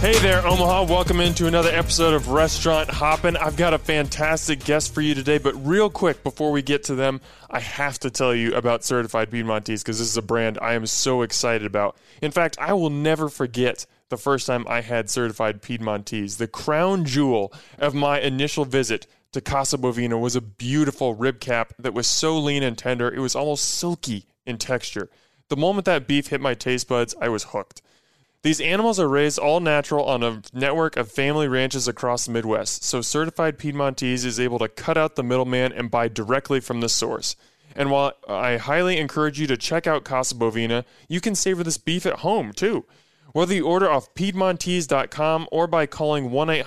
Hey there, Omaha. Welcome into another episode of Restaurant Hoppin'. I've got a fantastic guest for you today, but real quick, before we get to them, I have to tell you about Certified Piedmontese because this is a brand I am so excited about. In fact, I will never forget the first time I had Certified Piedmontese. The crown jewel of my initial visit to Casa Bovina was a beautiful rib cap that was so lean and tender, it was almost silky in texture. The moment that beef hit my taste buds, I was hooked. These animals are raised all natural on a network of family ranches across the Midwest, so Certified Piedmontese is able to cut out the middleman and buy directly from the source. And while I highly encourage you to check out Casa Bovina, you can savor this beef at home, too. Whether you order off Piedmontese.com or by calling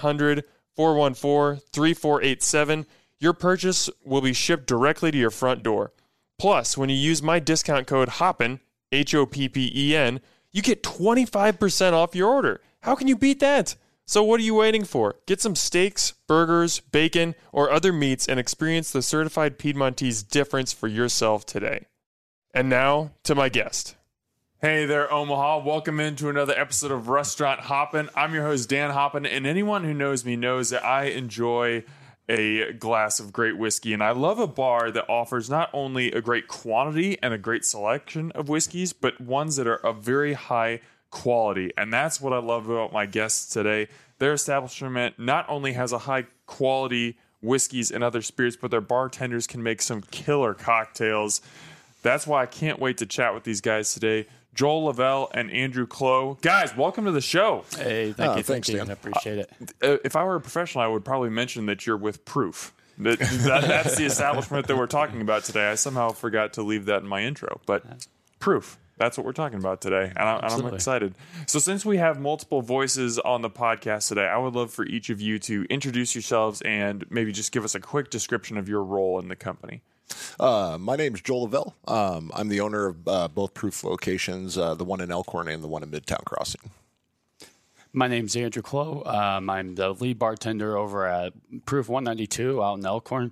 1-800-414-3487, your purchase will be shipped directly to your front door. Plus, when you use my discount code HOPPEN, HOPPEN, you get 25% off your order. How can you beat that? So what are you waiting for? Get some steaks, burgers, bacon, or other meats and experience the Certified Piedmontese difference for yourself today. And now, to my guest. Hey there, Omaha. Welcome into another episode of Restaurant Hoppin'. I'm your host, Dan Hoppin', and anyone who knows me knows that I enjoy a glass of great whiskey, and I love a bar that offers not only a great quantity and a great selection of whiskeys, but ones that are of very high quality. And that's what I love about my guests today. Their establishment not only has a high quality whiskeys and other spirits, but their bartenders can make some killer cocktails. That's why I can't wait to chat with these guys today. Joel Lavelle and Andrew Clow. Guys, welcome to the show. Hey, thank you. Thanks, Dan. I appreciate it. If I were a professional, I would probably mention that you're with Proof. That's the establishment that we're talking about today. I somehow forgot to leave that in my intro, but Proof. That's what we're talking about today, and I'm excited. So since we have multiple voices on the podcast today, I would love for each of you to introduce yourselves and maybe just give us a quick description of your role in the company. My name is Joel Lavelle. I'm the owner of both Proof locations, the one in Elkhorn and the one in Midtown Crossing. My name's Andrew Clow. I'm the lead bartender over at Proof 192 out in Elkhorn.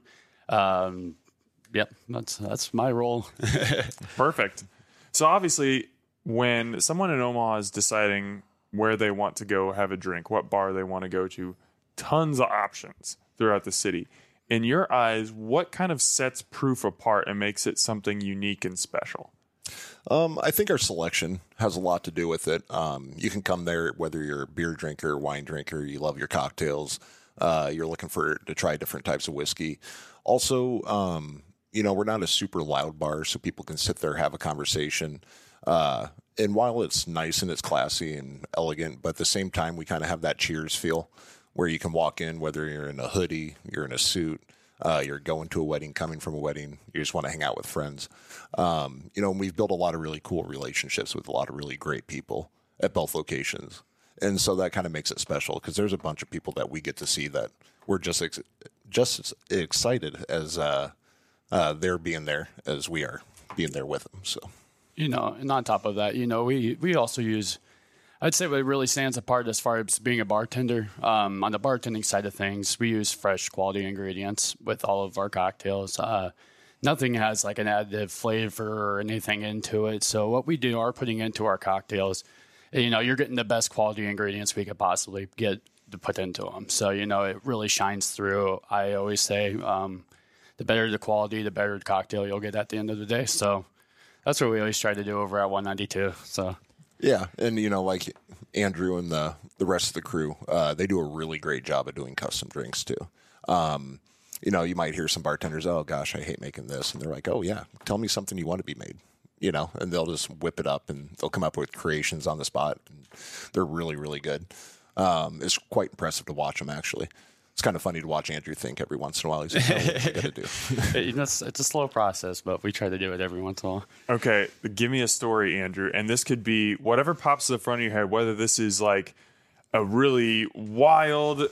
Yep, that's my role. Perfect. So obviously, when someone in Omaha is deciding where they want to go have a drink, what bar they want to go to, tons of options throughout the city. In your eyes, what kind of sets Proof apart and makes it something unique and special? I think our selection has a lot to do with it. You can come there whether you're a beer drinker, wine drinker, you love your cocktails, you're looking to try different types of whiskey. Also, we're not a super loud bar, so people can sit there, have a conversation. And while it's nice and it's classy and elegant, but at the same time, we kind of have that Cheers feel where you can walk in, whether you're in a hoodie, you're in a suit, you're going to a wedding, coming from a wedding, you just want to hang out with friends. We've built a lot of really cool relationships with a lot of really great people at both locations. And so that kind of makes it special because there's a bunch of people that we get to see that we're just as excited as they're being there as we are being there with them. So, And on top of that, we also use, I'd say what really stands apart as far as being a bartender, on the bartending side of things, we use fresh quality ingredients with all of our cocktails. Nothing has like an additive flavor or anything into it. So what we are putting into our cocktails, you're getting the best quality ingredients we could possibly get to put into them. So, it really shines through. I always say the better the quality, the better the cocktail you'll get at the end of the day. So that's what we always try to do over at 192. So. Yeah, and like Andrew and the rest of the crew, they do a really great job of doing custom drinks too. You might hear some bartenders, oh gosh, I hate making this, and they're like, oh yeah, tell me something you want to be made, and they'll just whip it up and they'll come up with creations on the spot. And they're really, really good. It's quite impressive to watch them actually. It's kind of funny to watch Andrew think every once in a while. He's like, oh, what I got to do? It's a slow process, but we try to do it every once in a while. Okay, give me a story, Andrew. And this could be whatever pops to the front of your head, whether this is like a really wild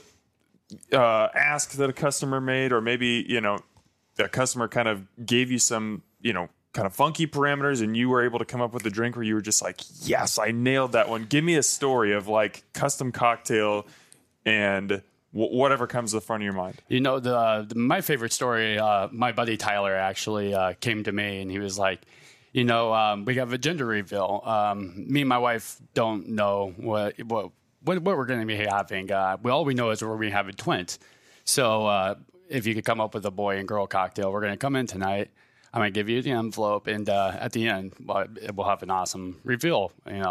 ask that a customer made, or maybe, a customer kind of gave you some, kind of funky parameters and you were able to come up with a drink where you were just like, yes, I nailed that one. Give me a story of like custom cocktail and whatever comes to the front of your mind. My favorite story, my buddy Tyler actually came to me and he was like, we have a gender reveal. Me and my wife don't know what what we're going to be having. All we know is we're going to be having twins. So if you could come up with a boy and girl cocktail, we're going to come in tonight. I'm going to give you the envelope, and at the end, we'll have an awesome reveal.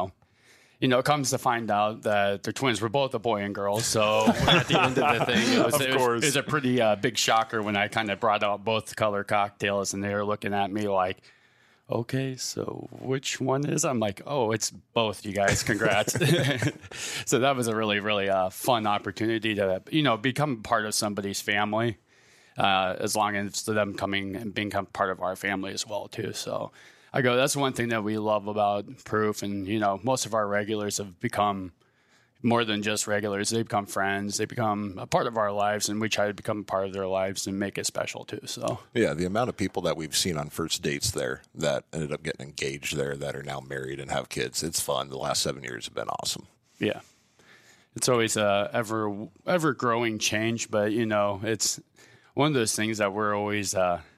It comes to find out that their twins were both a boy and girl. So at the end of the thing, it was a pretty big shocker when I kind of brought out both color cocktails, and they were looking at me like, okay, so which one is? I'm like, oh, it's both, you guys. Congrats. So that was a really, really fun opportunity to, become part of somebody's family, as long as them coming and being part of our family as well, too. So that's one thing that we love about Proof. And, most of our regulars have become more than just regulars. They become friends. They become a part of our lives, and we try to become a part of their lives and make it special too. So yeah, the amount of people that we've seen on first dates there that ended up getting engaged there that are now married and have kids, it's fun. The last 7 years have been awesome. Yeah, it's always a ever growing change, but it's one of those things that we're always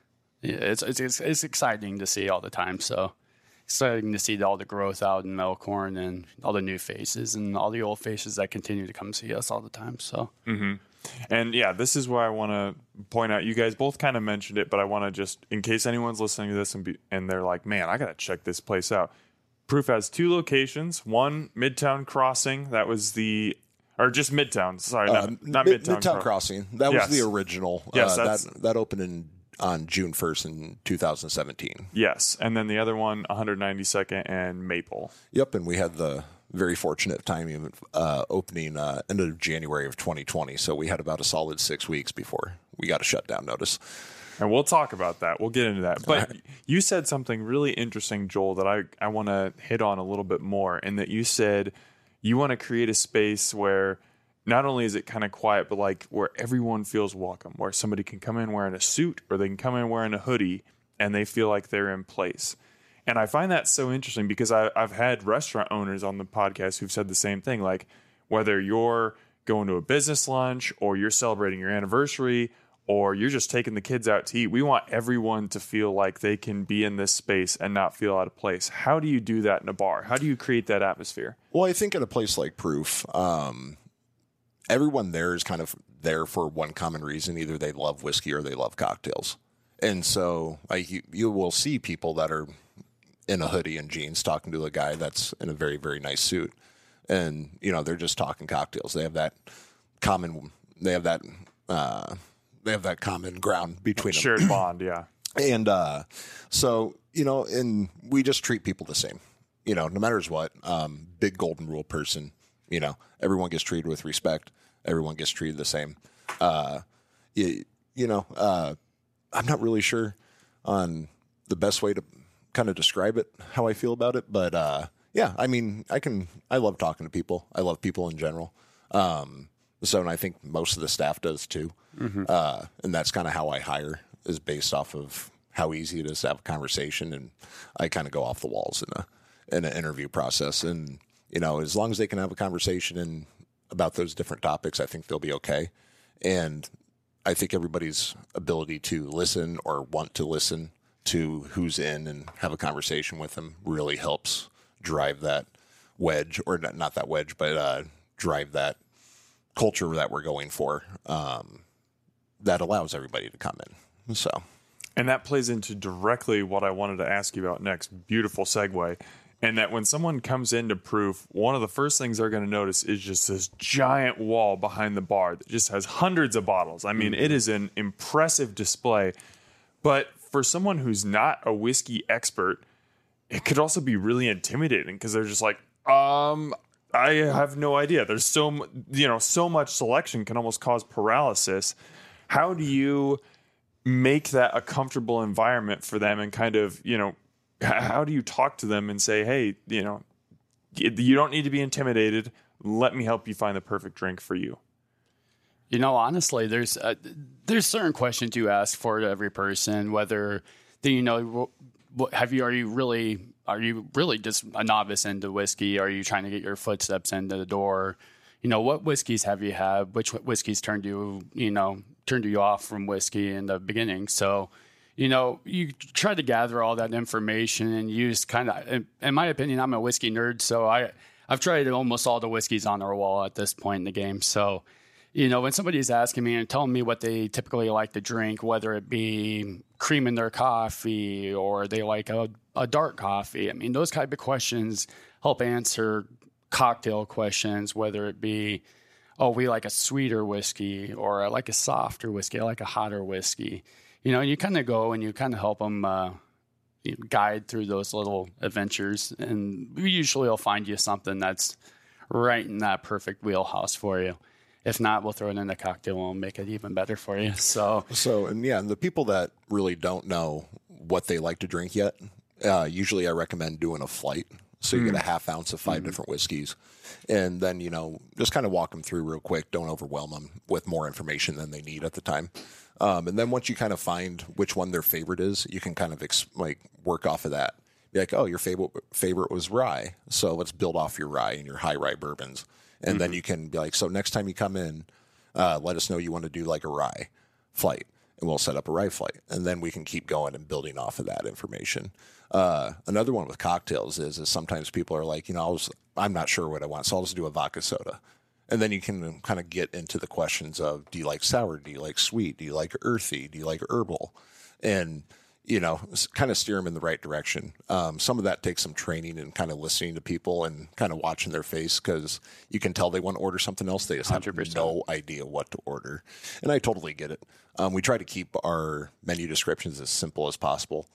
it's exciting to see all the time. So exciting to see all the growth out in Elkhorn and all the new faces and all the old faces that continue to come see us all the time. So, And yeah, this is why I want to point out, you guys both kind of mentioned it, but I want to just, in case anyone's listening to this and they're like, man, I got to check this place out. Proof has 2 locations, one Midtown Crossing. That was or just Midtown. Sorry, not Midtown. Midtown Crossing. That was the original. Yes, that opened on June 1st in 2017. Yes. And then the other one, 192nd and Maple. Yep. And we had the very fortunate timing of opening end of January of 2020. So we had about a solid 6 weeks before we got a shutdown notice. And we'll talk about that. We'll get into that. But you said something really interesting, Joel, that I want to hit on a little bit more. And that you said you want to create a space where not only is it kind of quiet, but like where everyone feels welcome, where somebody can come in wearing a suit or they can come in wearing a hoodie and they feel like they're in place. And I find that so interesting because I've had restaurant owners on the podcast who've said the same thing. Like whether you're going to a business lunch or you're celebrating your anniversary or you're just taking the kids out to eat, we want everyone to feel like they can be in this space and not feel out of place. How do you do that in a bar? How do you create that atmosphere? Well, I think at a place like Proof, everyone there is kind of there for one common reason. Either they love whiskey or they love cocktails. And so you will see people that are in a hoodie and jeans talking to a guy that's in a very, very nice suit. And, they're just talking cocktails. They have that common ground between them. Shared bond, yeah. And so, and we just treat people the same. No matter what, big golden rule person. Everyone gets treated with respect. Everyone gets treated the same. I'm not really sure on the best way to kind of describe it, how I feel about it. But, I love talking to people. I love people in general. And I think most of the staff does too. Mm-hmm. And that's kind of how I hire, is based off of how easy it is to have a conversation. And I kind of go off the walls in an interview process. And, as long as they can have a conversation and about those different topics, I think they'll be okay. And I think everybody's ability to listen or want to listen to who's in and have a conversation with them really helps drive that wedge, or not that wedge, but drive that culture that we're going for, that allows everybody to come in. So, and that plays into directly what I wanted to ask you about next. Beautiful segue. And that when someone comes into Proof, one of the first things they're going to notice is just this giant wall behind the bar that just has hundreds of bottles. I mean, it is an impressive display. But for someone who's not a whiskey expert, it could also be really intimidating because they're just like, I have no idea. There's so much selection can almost cause paralysis. How do you make that a comfortable environment for them and kind of, how do you talk to them and say, hey, you don't need to be intimidated. Let me help you find the perfect drink for you. Honestly, there's certain questions you ask for to every person, whether are you really just a novice into whiskey? Are you trying to get your footsteps into the door? What whiskeys have you had? Which whiskeys turned you off from whiskey in the beginning? So, you try to gather all that information and use kind of, in my opinion, I'm a whiskey nerd, so I I've tried almost all the whiskeys on our wall at this point in the game. So, when somebody's asking me and telling me what they typically like to drink, whether it be cream in their coffee or they like a dark coffee, I mean, those type of questions help answer cocktail questions, whether it be, oh, we like a sweeter whiskey, or I like a softer whiskey, I like a hotter whiskey. And you kind of go and you kind of help them guide through those little adventures. And we usually will find you something that's right in that perfect wheelhouse for you. If not, we'll throw it in the cocktail and we'll make it even better for you. And the people that really don't know what they like to drink yet, usually I recommend doing a flight. So you get a half ounce of 5 different whiskeys. And then, just kind of walk them through real quick. Don't overwhelm them with more information than they need at the time. And then once you kind of find which one their favorite is, you can kind of work off of that. Be like, oh, your favorite was rye. So let's build off your rye and your high rye bourbons. And then you can be like, so next time you come in, let us know you want to do like a rye flight. And we'll set up a rye flight. And then we can keep going and building off of that information. Another one with cocktails is sometimes people are like, I'm not sure what I want, so I'll just do a vodka soda. And then you can kind of get into the questions of, do you like sour? Do you like sweet? Do you like earthy? Do you like herbal? And, kind of steer them in the right direction. Some of that takes some training and kind of listening to people and kind of watching their face, because you can tell they want to order something else. They just 100%. Have no idea what to order. And I totally get it. We try to keep our menu descriptions as simple as possible.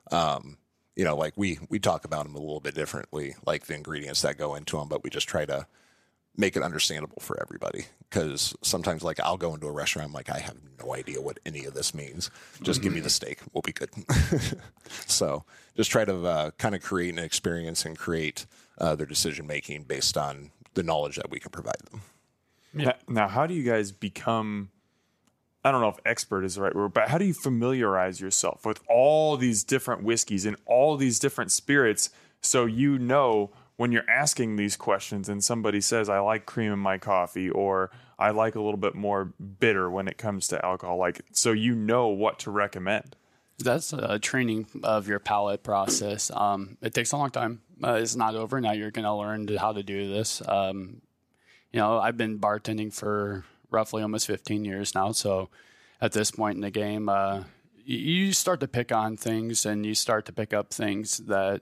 Like we talk about them a little bit differently, like the ingredients that go into them, but we just try to make it understandable for everybody. Because sometimes, like, I'll go into a restaurant, I'm like, I have no idea what any of this means. Just give me the steak. We'll be good. So just try to kind of create an experience and create their decision-making based on the knowledge that we can provide them. Yeah. Now, how do you guys become, I don't know if expert is the right word, but how do you familiarize yourself with all these different whiskeys and all these different spirits, so when you're asking these questions and somebody says, I like cream in my coffee, or I like a little bit more bitter when it comes to alcohol, so what to recommend? That's a training of your palate process. It takes a long time. It's not overnight. You're going to learn how to do this. I've been bartending for roughly almost 15 years now. So at this point in the game, you start to pick on things, and you start to pick up things that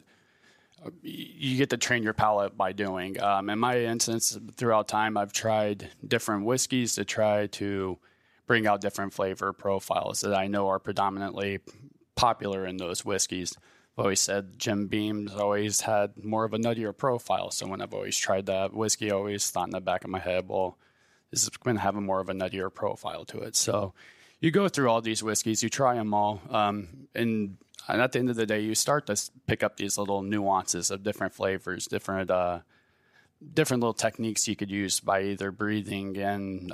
you get to train your palate by doing. In my instance, throughout time, I've tried different whiskeys to try to bring out different flavor profiles that I know are predominantly popular in those whiskeys. I've always said Jim Beam's always had more of a nuttier profile. So when I've always tried that whiskey, I always thought in the back of my head, well, this is going to have a more of a nuttier profile to it. So you go through all these whiskeys, you try them all, and at the end of the day, you start to pick up these little nuances of different flavors, different little techniques you could use by either breathing in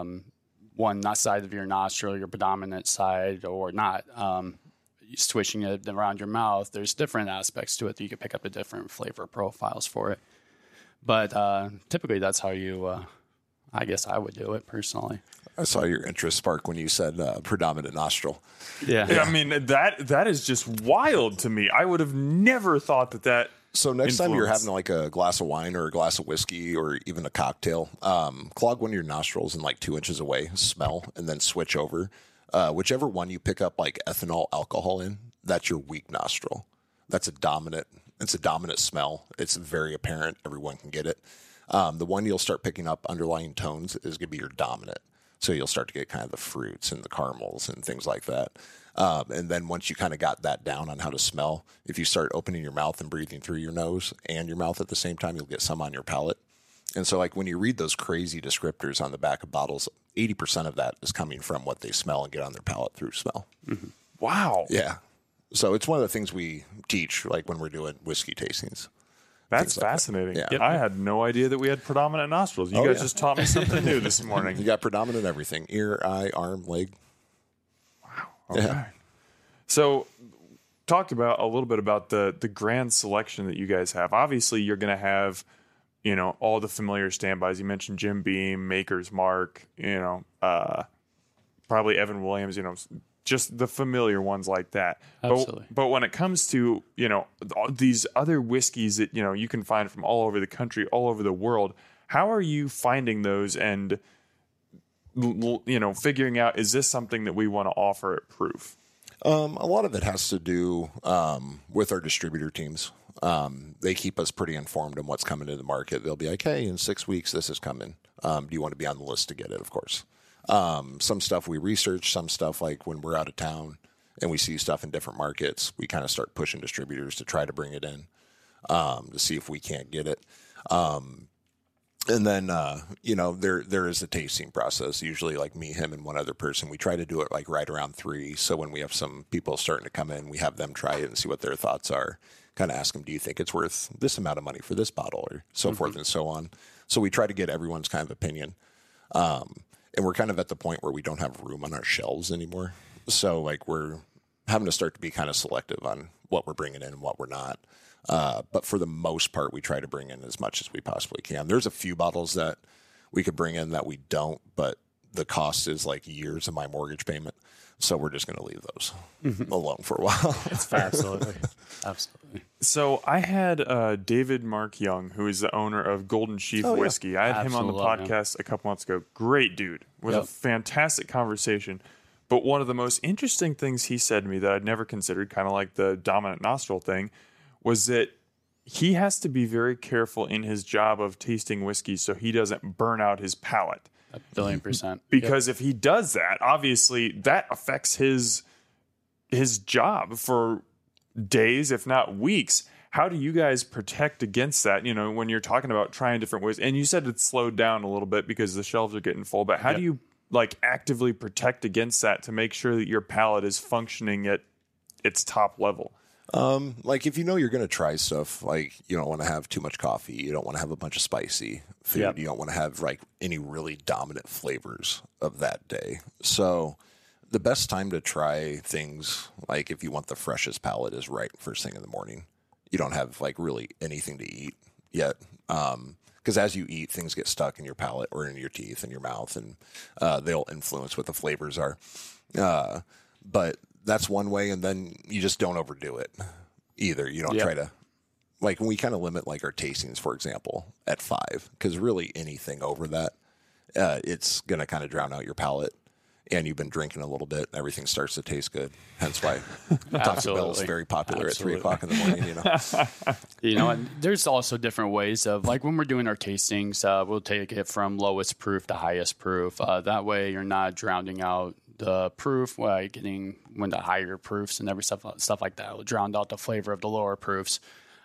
one side of your nostril, your predominant side, or not. Switching it around your mouth. There's different aspects to it that you can pick up the different flavor profiles for it. But typically, that's how I guess I would do it personally. I saw your interest spark when you said predominant nostril. Yeah. I mean, that is just wild to me. I would have never thought that. So next time you're having like a glass of wine or a glass of whiskey or even a cocktail, clog one of your nostrils and like 2 inches away, smell, and then switch over. Whichever one you pick up like ethanol alcohol in, that's your weak nostril. It's a dominant smell. It's very apparent. Everyone can get it. The one you'll start picking up underlying tones is going to be your dominant. So you'll start to get kind of the fruits and the caramels and things like that. And then once you kind of got that down on how to smell, if you start opening your mouth and breathing through your nose and your mouth at the same time, you'll get some on your palate. And so like when you read those crazy descriptors on the back of bottles, 80% of that is coming from what they smell and get on their palate through smell. Mm-hmm. Wow. Yeah. So it's one of the things we teach like when we're doing whiskey tastings. That's fascinating. Like that. Yeah. I had no idea that we had predominant nostrils. You guys just taught me something new this morning. You got predominant everything: ear, eye, arm, leg. Wow. Okay. Yeah. So talk about a little bit about the grand selection that you guys have. Obviously, you're going to have, all the familiar standbys. You mentioned Jim Beam, Maker's Mark, probably Evan Williams, just the familiar ones like that. Absolutely. But when it comes to, all these other whiskeys that, you can find from all over the country, all over the world, how are you finding those and, figuring out, is this something that we want to offer at Proof? A lot of it has to do with our distributor teams. They keep us pretty informed on what's coming to the market. They'll be like, hey, in 6 weeks, this is coming. Do you want to be on the list to get it? Of course. Some stuff we research, some stuff like when we're out of town and we see stuff in different markets, we kind of start pushing distributors to try to bring it in to see if we can't get it. And then, there is a tasting process, usually like me, him, and one other person. We try to do it like right around 3. So when we have some people starting to come in, we have them try it and see what their thoughts are. Kind of ask them, do you think it's worth this amount of money for this bottle, or so forth and so on. So we try to get everyone's kind of opinion. And we're kind of at the point where we don't have room on our shelves anymore. So like we're having to start to be kind of selective on what we're bringing in and what we're not. But for the most part, we try to bring in as much as we possibly can. There's a few bottles that we could bring in that we don't, but the cost is like years of my mortgage payment. So we're just going to leave those alone for a while. Absolutely. Absolutely. So I had David Mark Young, who is the owner of Golden Sheaf Whiskey. I had him on the podcast a couple months ago. Great dude. It was a fantastic conversation. But one of the most interesting things he said to me that I'd never considered, kind of like the dominant nostril thing, was that he has to be very careful in his job of tasting whiskey so he doesn't burn out his palate. 1,000,000%. Because if he does that, obviously that affects his job for days, if not weeks. How do you guys protect against that? When you're talking about trying different ways, and you said it's slowed down a little bit because the shelves are getting full, but how do you actively protect against that to make sure that your palate is functioning at its top level? If you're going to try stuff, like you don't want to have too much coffee, you don't want to have a bunch of spicy food, you don't want to have any really dominant flavors of that day. So the best time to try things, like if you want the freshest palate, is right first thing in the morning. You don't have really anything to eat yet. Because as you eat, things get stuck in your palate or in your teeth and your mouth, and they'll influence what the flavors are. But that's one way, and then you just don't overdo it either. You don't try to, when we kind of limit our tastings, for example, at 5, because really anything over that, it's going to kind of drown out your palate. And you've been drinking a little bit, and everything starts to taste good. Hence why Taco Bell is very popular at 3 o'clock in the morning. And there's also different ways of, when we're doing our tastings, we'll take it from lowest proof to highest proof. That way you're not drowning out the proof, getting when the higher proofs and every stuff like that will drown out the flavor of the lower proofs.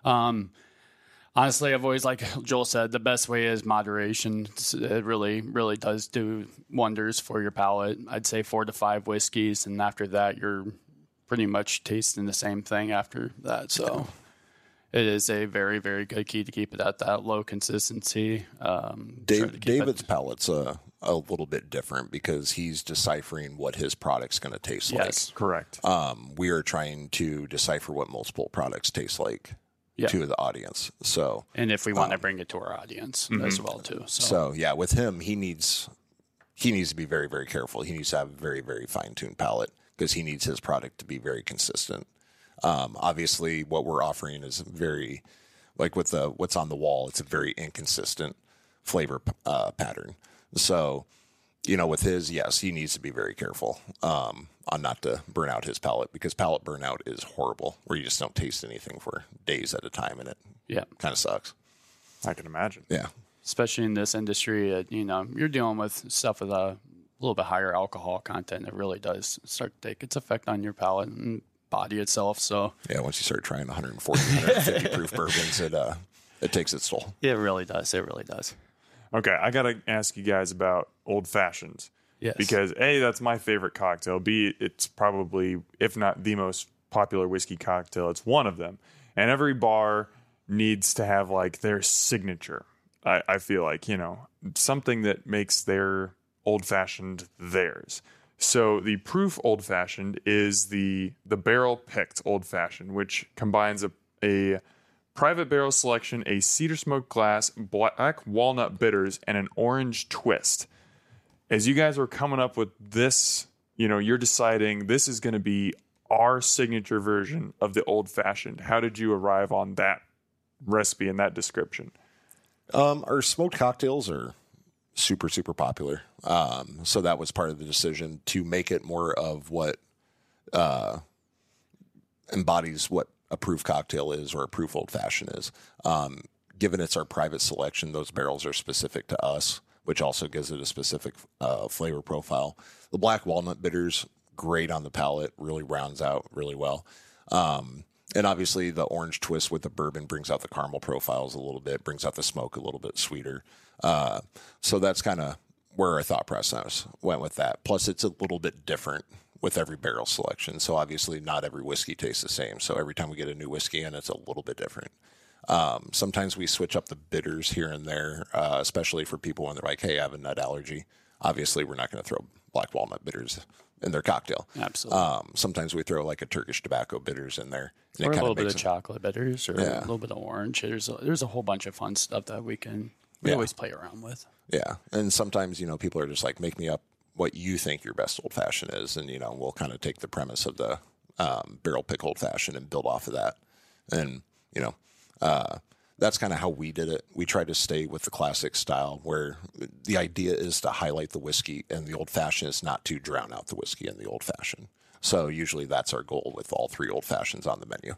Honestly, I've always, like Joel said, the best way is moderation. It really, really does do wonders for your palate. I'd say 4 to 5 whiskeys, and after that, you're pretty much tasting the same thing after that. So it is a very, very good key to keep it at that low consistency. David's palate's a little bit different because he's deciphering what his product's going to taste like. Yes, correct. We are trying to decipher what multiple products taste like to the audience. So, and if we want to bring it to our audience as well too. So with him, he needs to be very, very careful. He needs to have a very, very fine-tuned palate because he needs his product to be very consistent. Obviously, what we're offering is very, with what's on the wall, it's a very inconsistent flavor pattern. So, with his, yes, he needs to be very careful on not to burn out his palate, because palate burnout is horrible, where you just don't taste anything for days at a time, and it kind of sucks. I can imagine. Yeah. Especially in this industry, you're dealing with stuff with a little bit higher alcohol content. It really does start to take its effect on your palate and body itself. So once you start trying 140, 150 proof bourbons, it takes its toll. It really does. It really does. Okay, I got to ask you guys about old fashions. Yes. Because A, that's my favorite cocktail. B, it's probably, if not the most popular whiskey cocktail, it's one of them. And every bar needs to have their signature. I feel like, something that makes their old fashioned theirs. So the Proof Old Fashioned is the barrel picked old fashioned, which combines a private barrel selection, a cedar smoked glass, black walnut bitters, and an orange twist. As you guys were coming up with this, you're deciding this is going to be our signature version of the old fashioned. How did you arrive on that recipe and that description? Our smoked cocktails are super, super popular. So that was part of the decision to make it more of what embodies what a proof cocktail is or a proof old fashioned is. Given it's our private selection, those barrels are specific to us, which also gives it a specific flavor profile. The black walnut bitters, great on the palate, really rounds out really well. And obviously the orange twist with the bourbon brings out the caramel profiles a little bit, brings out the smoke a little bit sweeter. So that's kind of where our thought process went with that. Plus it's a little bit different with every barrel selection. So obviously not every whiskey tastes the same. So every time we get a new whiskey in, it's a little bit different. Sometimes we switch up the bitters here and there, especially for people when they're like, hey, I have a nut allergy. Obviously we're not going to throw black walnut bitters in their cocktail. Absolutely. Sometimes we throw like a Turkish tobacco bitters in there. And Or it a kind little bit of makes chocolate bitters, or Yeah. a little bit of orange. There's a whole bunch of fun stuff that we Yeah. always play around with. Yeah. And sometimes, people are just like, make me up what you think your best old fashioned is. And, we'll kind of take the premise of the barrel pick old fashioned and build off of that. And, that's kind of how we did it. We tried to stay with the classic style where the idea is to highlight the whiskey and the old fashioned is not to drown out the whiskey and the old fashioned. So usually that's our goal with all three old fashions on the menu.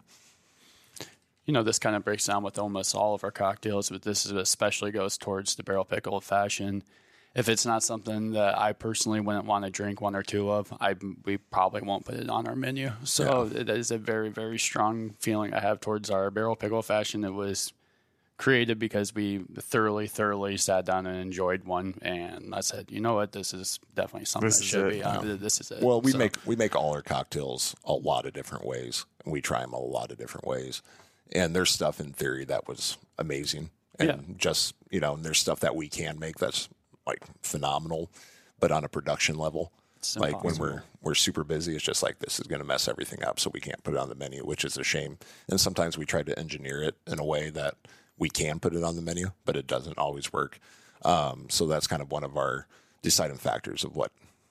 This kind of breaks down with almost all of our cocktails, but this especially goes towards the barrel pick old fashioned. If it's not something that I personally wouldn't want to drink one or two of, we probably won't put it on our menu. So It is a very, very strong feeling I have towards our barrel pick old fashioned. It was created because we thoroughly sat down and enjoyed one, and I said, you know what, this is definitely something This that is should it. be. Yeah. This is it. Well, we So- make all our cocktails a lot of different ways, and we try them a lot of different ways. And there's stuff in theory that was amazing, and just and there's stuff that we can make that's like phenomenal, but on a production level, It's like when impossible. we're super busy, it's just like this is going to mess everything up, so we can't put it on the menu, which is a shame. And sometimes we try to engineer it in a way that we can put it on the menu, but it doesn't always work. So that's kind of one of our deciding factors of what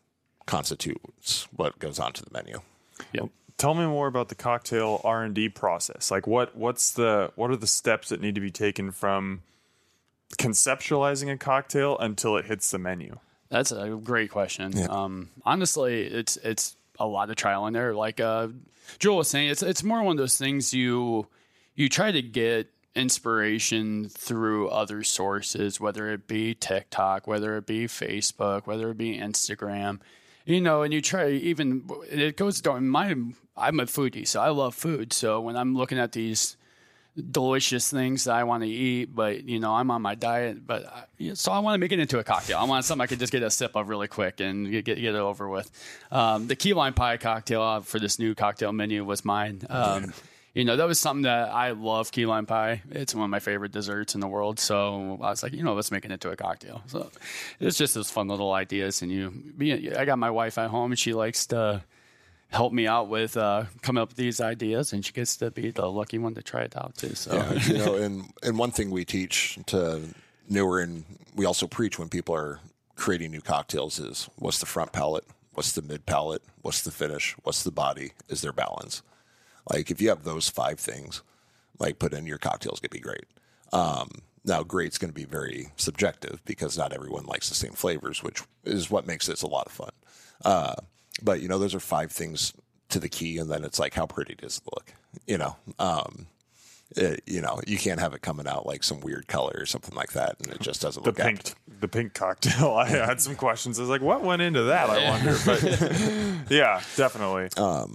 constitutes what goes onto the menu. Yep. Tell me more about the cocktail R&D process. Like what are the steps that need to be taken from conceptualizing a cocktail until it hits the menu? That's a great question. Honestly, it's a lot of trial and error. Like Joel was saying, it's more one of those things you try to get inspiration through other sources, whether it be TikTok, whether it be Facebook, whether it be Instagram, and you try it goes down. I'm a foodie, so I love food. So when I'm looking at these delicious things that I want to eat, but I'm on my diet, so I want to make it into a cocktail. I want something I could just get a sip of really quick and get it over with. The key lime pie cocktail for this new cocktail menu was mine. That was something that I love, key lime pie. It's one of my favorite desserts in the world. So I was like, let's make it into a cocktail. So it's just those fun little ideas. And I got my wife at home, and she likes to help me out with coming up with these ideas, and she gets to be the lucky one to try it out too. So And one thing we teach to newer, and we also preach when people are creating new cocktails, is what's the front palate, what's the mid palate, what's the finish, what's the body, is there balance? Like if you have those 5 things, like put in your cocktails, going to be great. Now, great's going to be very subjective because not everyone likes the same flavors, which is what makes this a lot of fun. But those are 5 things to the key, and then it's like, how pretty does it look? You can't have it coming out like some weird color or something like that, and it just doesn't look The pink cocktail. I had some questions. I was like, what went into that? I wonder. But yeah, definitely.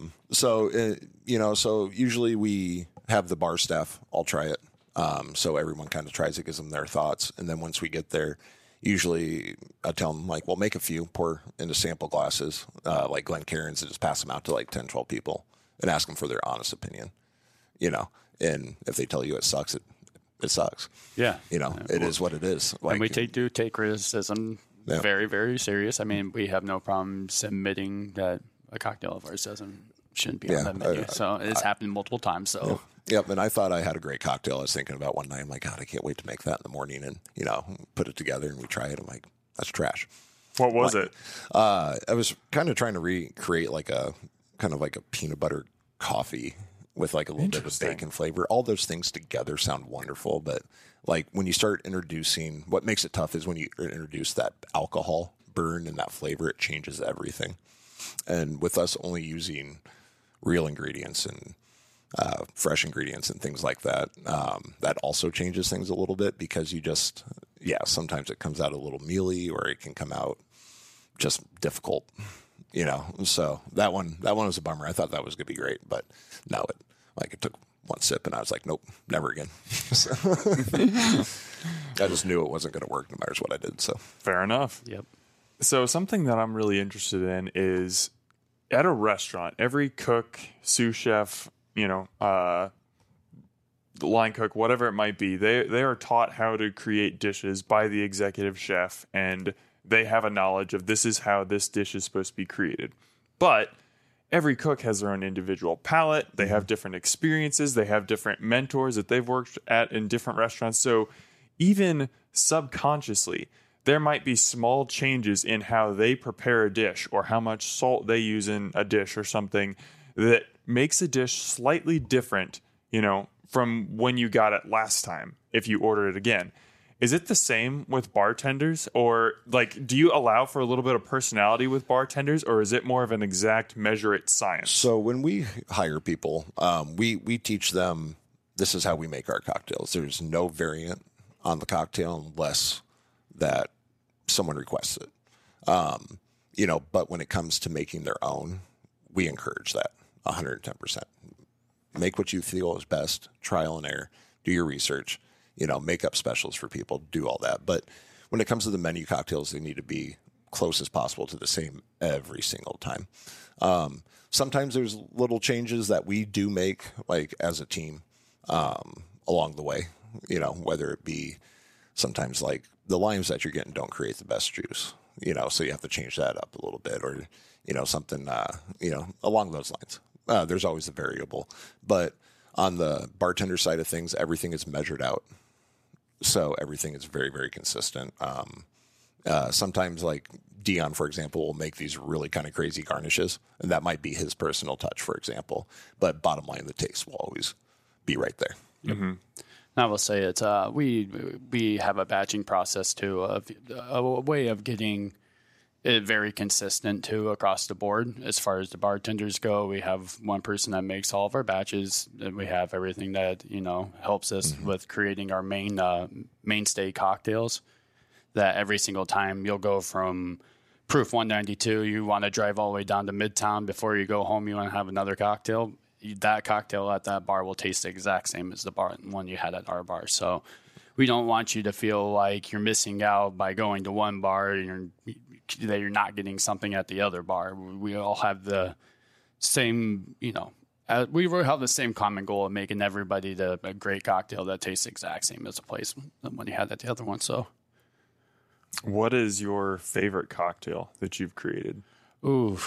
So usually we have the bar staff all try it. So everyone kind of tries it, gives them their thoughts. And then once we get there, usually I tell them, like, well, make a few, pour into sample glasses, like Glencairn's, and just pass them out to like 10, 12 people and ask them for their honest opinion, and if they tell you it sucks, it sucks. Yeah. It is what it is. Like, and we take criticism very, very serious. I mean, we have no problem submitting that a cocktail of ours shouldn't be on the menu. So it's happened multiple times. So Yep, and I thought I had a great cocktail. I was thinking about one night, I'm like, God, I can't wait to make that in the morning and, put it together and we try it. I'm like, that's trash. What was it? I was kind of trying to recreate like a kind of like a peanut butter coffee with like a little bit of bacon flavor. All those things together sound wonderful, but like when you start introducing, what makes it tough is when you introduce that alcohol burn and that flavor, it changes everything. And with us only using real ingredients and fresh ingredients and things like that, that also changes things a little bit because you just, sometimes it comes out a little mealy or it can come out just difficult, So that one was a bummer. I thought that was going to be great, but no, it took one sip and I was like, nope, never again. I just knew it wasn't going to work no matter what I did. So fair enough. Yep. So something that I'm really interested in is at a restaurant, every cook, sous chef, line cook, whatever it might be, they are taught how to create dishes by the executive chef, and they have a knowledge of this is how this dish is supposed to be created. But every cook has their own individual palate. They have different experiences. They have different mentors that they've worked at in different restaurants. So even subconsciously, there might be small changes in how they prepare a dish or how much salt they use in a dish or something that makes a dish slightly different, from when you got it last time if you order it again. Is it the same with bartenders, or do you allow for a little bit of personality with bartenders, or is it more of an exact measure it science? So when we hire people, we teach them this is how we make our cocktails. There's no variant on the cocktail unless that someone requests it. But when it comes to making their own, we encourage that 110%. Make what you feel is best, trial and error, do your research, make up specials for people, do all that. But when it comes to the menu cocktails, they need to be close as possible to the same every single time. Sometimes there's little changes that we do make, like as a team, along the way, whether it be sometimes like the limes that you're getting don't create the best juice, so you have to change that up a little bit or, something, along those lines. There's always a variable, but on the bartender side of things, everything is measured out. So everything is very, very consistent. Sometimes like Dion, for example, will make these really kind of crazy garnishes, and that might be his personal touch, for example, but bottom line, the taste will always be right there. Mm-hmm. I will say it's we have a batching process too, a way of getting it very consistent too across the board. As far as the bartenders go, we have one person that makes all of our batches, and we have everything that helps us with creating our mainstay cocktails. That every single time you'll go from proof 192, you want to drive all the way down to Midtown before you go home. You want to have another cocktail. That cocktail at that bar will taste the exact same as the one you had at our bar. So we don't want you to feel like you're missing out by going to one bar and that you're not getting something at the other bar. We all have the same, we will have the same common goal of making everybody a great cocktail that tastes the exact same as the place when you had at the other one. So, what is your favorite cocktail that you've created? Ooh.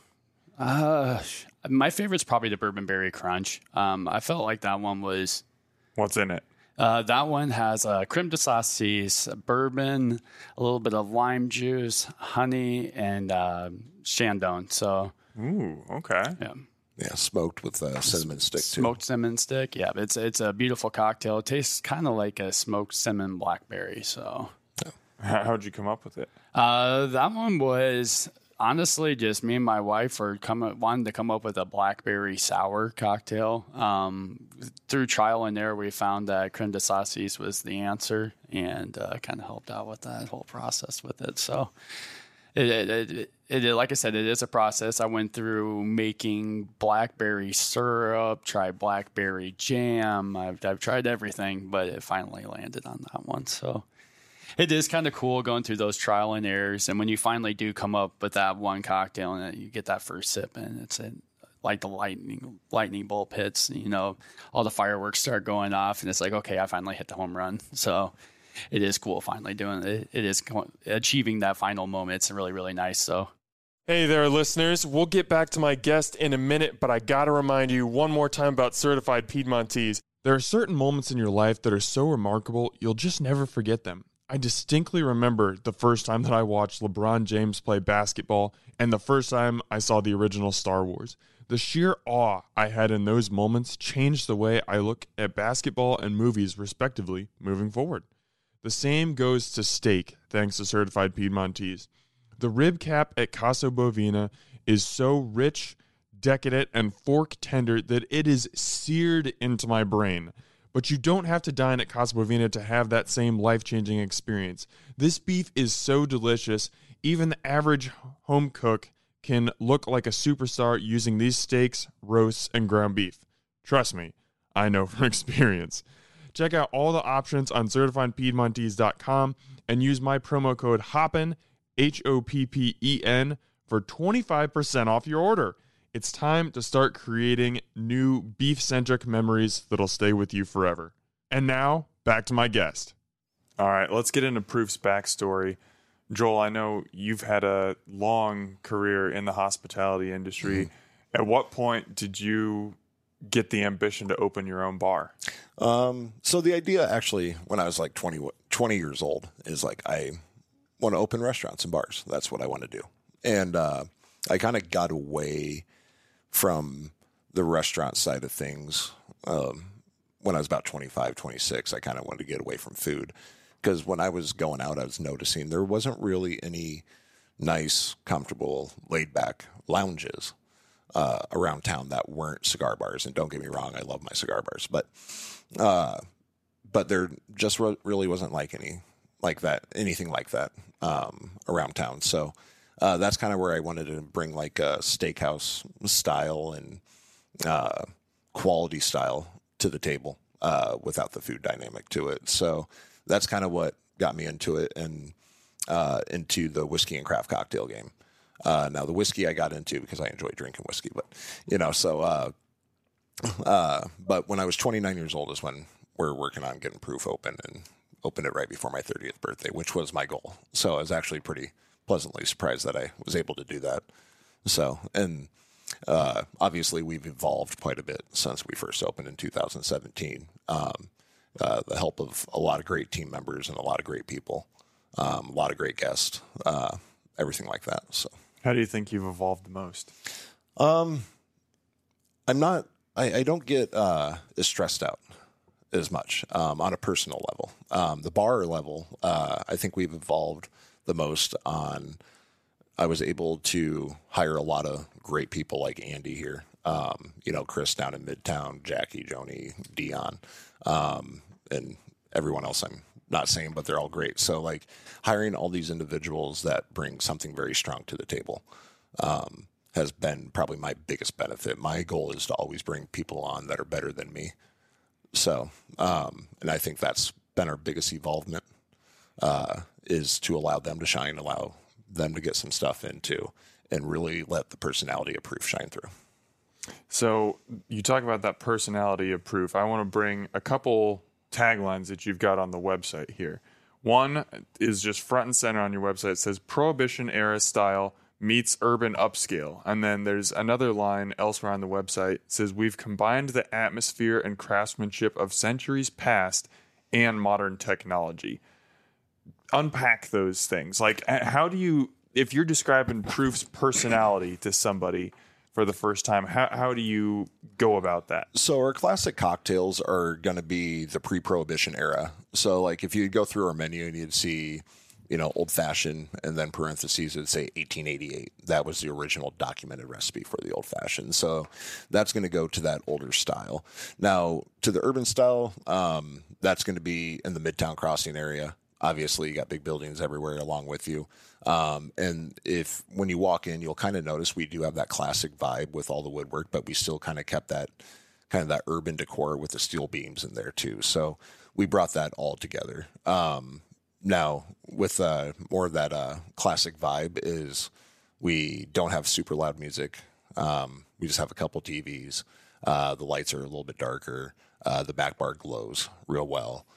My favorite's probably the Bourbon Berry Crunch. I felt like that one was... What's in it? That one has creme de saucisse, bourbon, a little bit of lime juice, honey, and Chandon. So, ooh, okay. Yeah, smoked with cinnamon stick too. Smoked cinnamon stick. Yeah, it's a beautiful cocktail. It tastes kind of like a smoked cinnamon blackberry. So, how'd you come up with it? That one was... honestly, just me and my wife wanted to come up with a blackberry sour cocktail. Through trial and error, we found that creme de saucisse was the answer, and kind of helped out with that whole process with it. So, it like I said, it is a process. I went through making blackberry syrup, tried blackberry jam. I've tried everything, but it finally landed on that one. So. It is kind of cool going through those trial and errors. And when you finally do come up with that one cocktail and you get that first sip, and it's like the lightning bolt hits, all the fireworks start going off, and it's like, okay, I finally hit the home run. So it is cool finally doing it. It is achieving that final moment. It's really, really nice. So. Hey there, listeners. We'll get back to my guest in a minute, but I got to remind you one more time about Certified Piedmontese. There are certain moments in your life that are so remarkable, you'll just never forget them. I distinctly remember the first time that I watched LeBron James play basketball and the first time I saw the original Star Wars. The sheer awe I had in those moments changed the way I look at basketball and movies, respectively, moving forward. The same goes to steak, thanks to Certified Piedmontese. The rib cap at Casa Bovina is so rich, decadent, and fork tender that it is seared into my brain. But you don't have to dine at Casa Bovina to have that same life-changing experience. This beef is so delicious, even the average home cook can look like a superstar using these steaks, roasts, and ground beef. Trust me, I know from experience. Check out all the options on CertifiedPiedmontese.com and use my promo code HOPPEN, HOPPEN, for 25% off your order. It's time to start creating new beef-centric memories that'll stay with you forever. And now, back to my guest. All right, let's get into Proof's backstory. Joel, I know you've had a long career in the hospitality industry. Mm-hmm. At what point did you get the ambition to open your own bar? So the idea actually, when I was like 20 years old, is like I want to open restaurants and bars. That's what I want to do. And I kind of got away from the restaurant side of things when I was about 25, 26. I kind of wanted to get away from food because when I was going out, I was noticing there wasn't really any nice, comfortable, laid-back lounges around town that weren't cigar bars. And don't get me wrong, I love my cigar bars, but there just really wasn't anything like that around town. So that's kind of where I wanted to bring like a steakhouse style and quality style to the table without the food dynamic to it. So that's kind of what got me into it and into the whiskey and craft cocktail game. Now the whiskey I got into because I enjoy drinking whiskey, but but when I was 29 years old is when we're working on getting Proof open and opened it right before my 30th birthday, which was my goal. So I was actually pretty pleasantly surprised that I was able to do that. So, and obviously we've evolved quite a bit since we first opened in 2017. The help of a lot of great team members and a lot of great people, a lot of great guests, everything like that. So, how do you think you've evolved the most? I don't get as stressed out as much on a personal level. The bar level, I think we've evolved the most on. I was able to hire a lot of great people like Andy here, Chris down in Midtown, Jackie, Joni, Dion, and everyone else I'm not saying, but they're all great. So like hiring all these individuals that bring something very strong to the table has been probably my biggest benefit. My goal is to always bring people on that are better than me. So, and I think that's been our biggest evolvement, is to allow them to shine, allow them to get some stuff into, and really let the personality of Proof shine through. So you talk about that personality of Proof. I want to bring a couple taglines that you've got on the website here. One is just front and center on your website. It says Prohibition era style meets urban upscale. And then there's another line elsewhere on the website. It says, we've combined the atmosphere and craftsmanship of centuries past and modern technology. Unpack those things. Like, how do you, if you're describing Proof's personality to somebody for the first time, how do you go about that? So our classic cocktails are going to be the pre-Prohibition era. So like if you go through our menu and you'd see, old fashioned, and then parentheses would say 1888. That was the original documented recipe for the old fashioned. So that's going to go to that older style. Now to the urban style, that's going to be in the Midtown Crossing area. Obviously, you got big buildings everywhere along with you. And when you walk in, you'll kind of notice we do have that classic vibe with all the woodwork, but we still kind of kept that urban decor with the steel beams in there too. So we brought that all together. Now with more of that classic vibe is we don't have super loud music. We just have a couple TVs. The lights are a little bit darker. The back bar glows real well.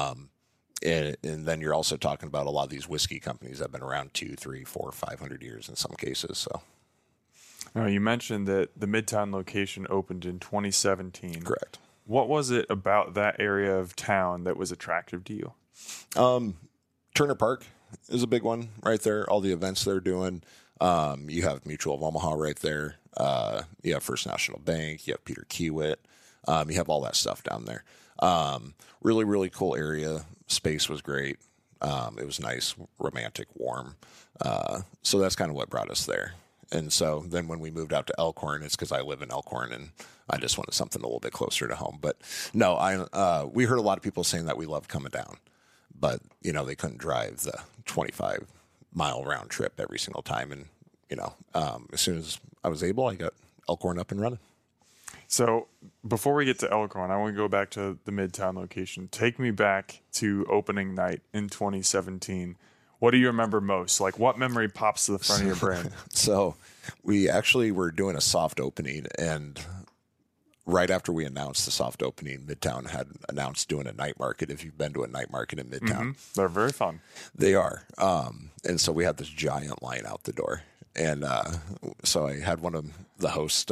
And then you're also talking about a lot of these whiskey companies that have been around 2, 3, 4, 500 years in some cases. So, now you mentioned that the Midtown location opened in 2017. Correct. What was it about that area of town that was attractive to you? Turner Park is a big one right there. All the events they're doing. You have Mutual of Omaha right there. You have First National Bank. You have Peter Kiewit. You have all that stuff down there. Really, really cool area. Space was great. It was nice, romantic, warm. So that's kind of what brought us there. And so then when we moved out to Elkhorn, it's because I live in Elkhorn and I just wanted something a little bit closer to home. But no, we heard a lot of people saying that we loved coming down, but they couldn't drive the 25-mile round trip every single time. And as soon as I was able, I got Elkhorn up and running. So before we get to Elkhorn, I want to go back to the Midtown location. Take me back to opening night in 2017. What do you remember most? Like, what memory pops to the front of your brain? So we actually were doing a soft opening, and right after we announced the soft opening, Midtown had announced doing a night market. If you've been to a night market in Midtown, They're very fun. They are. And so we had this giant line out the door. And so I had one of the hosts,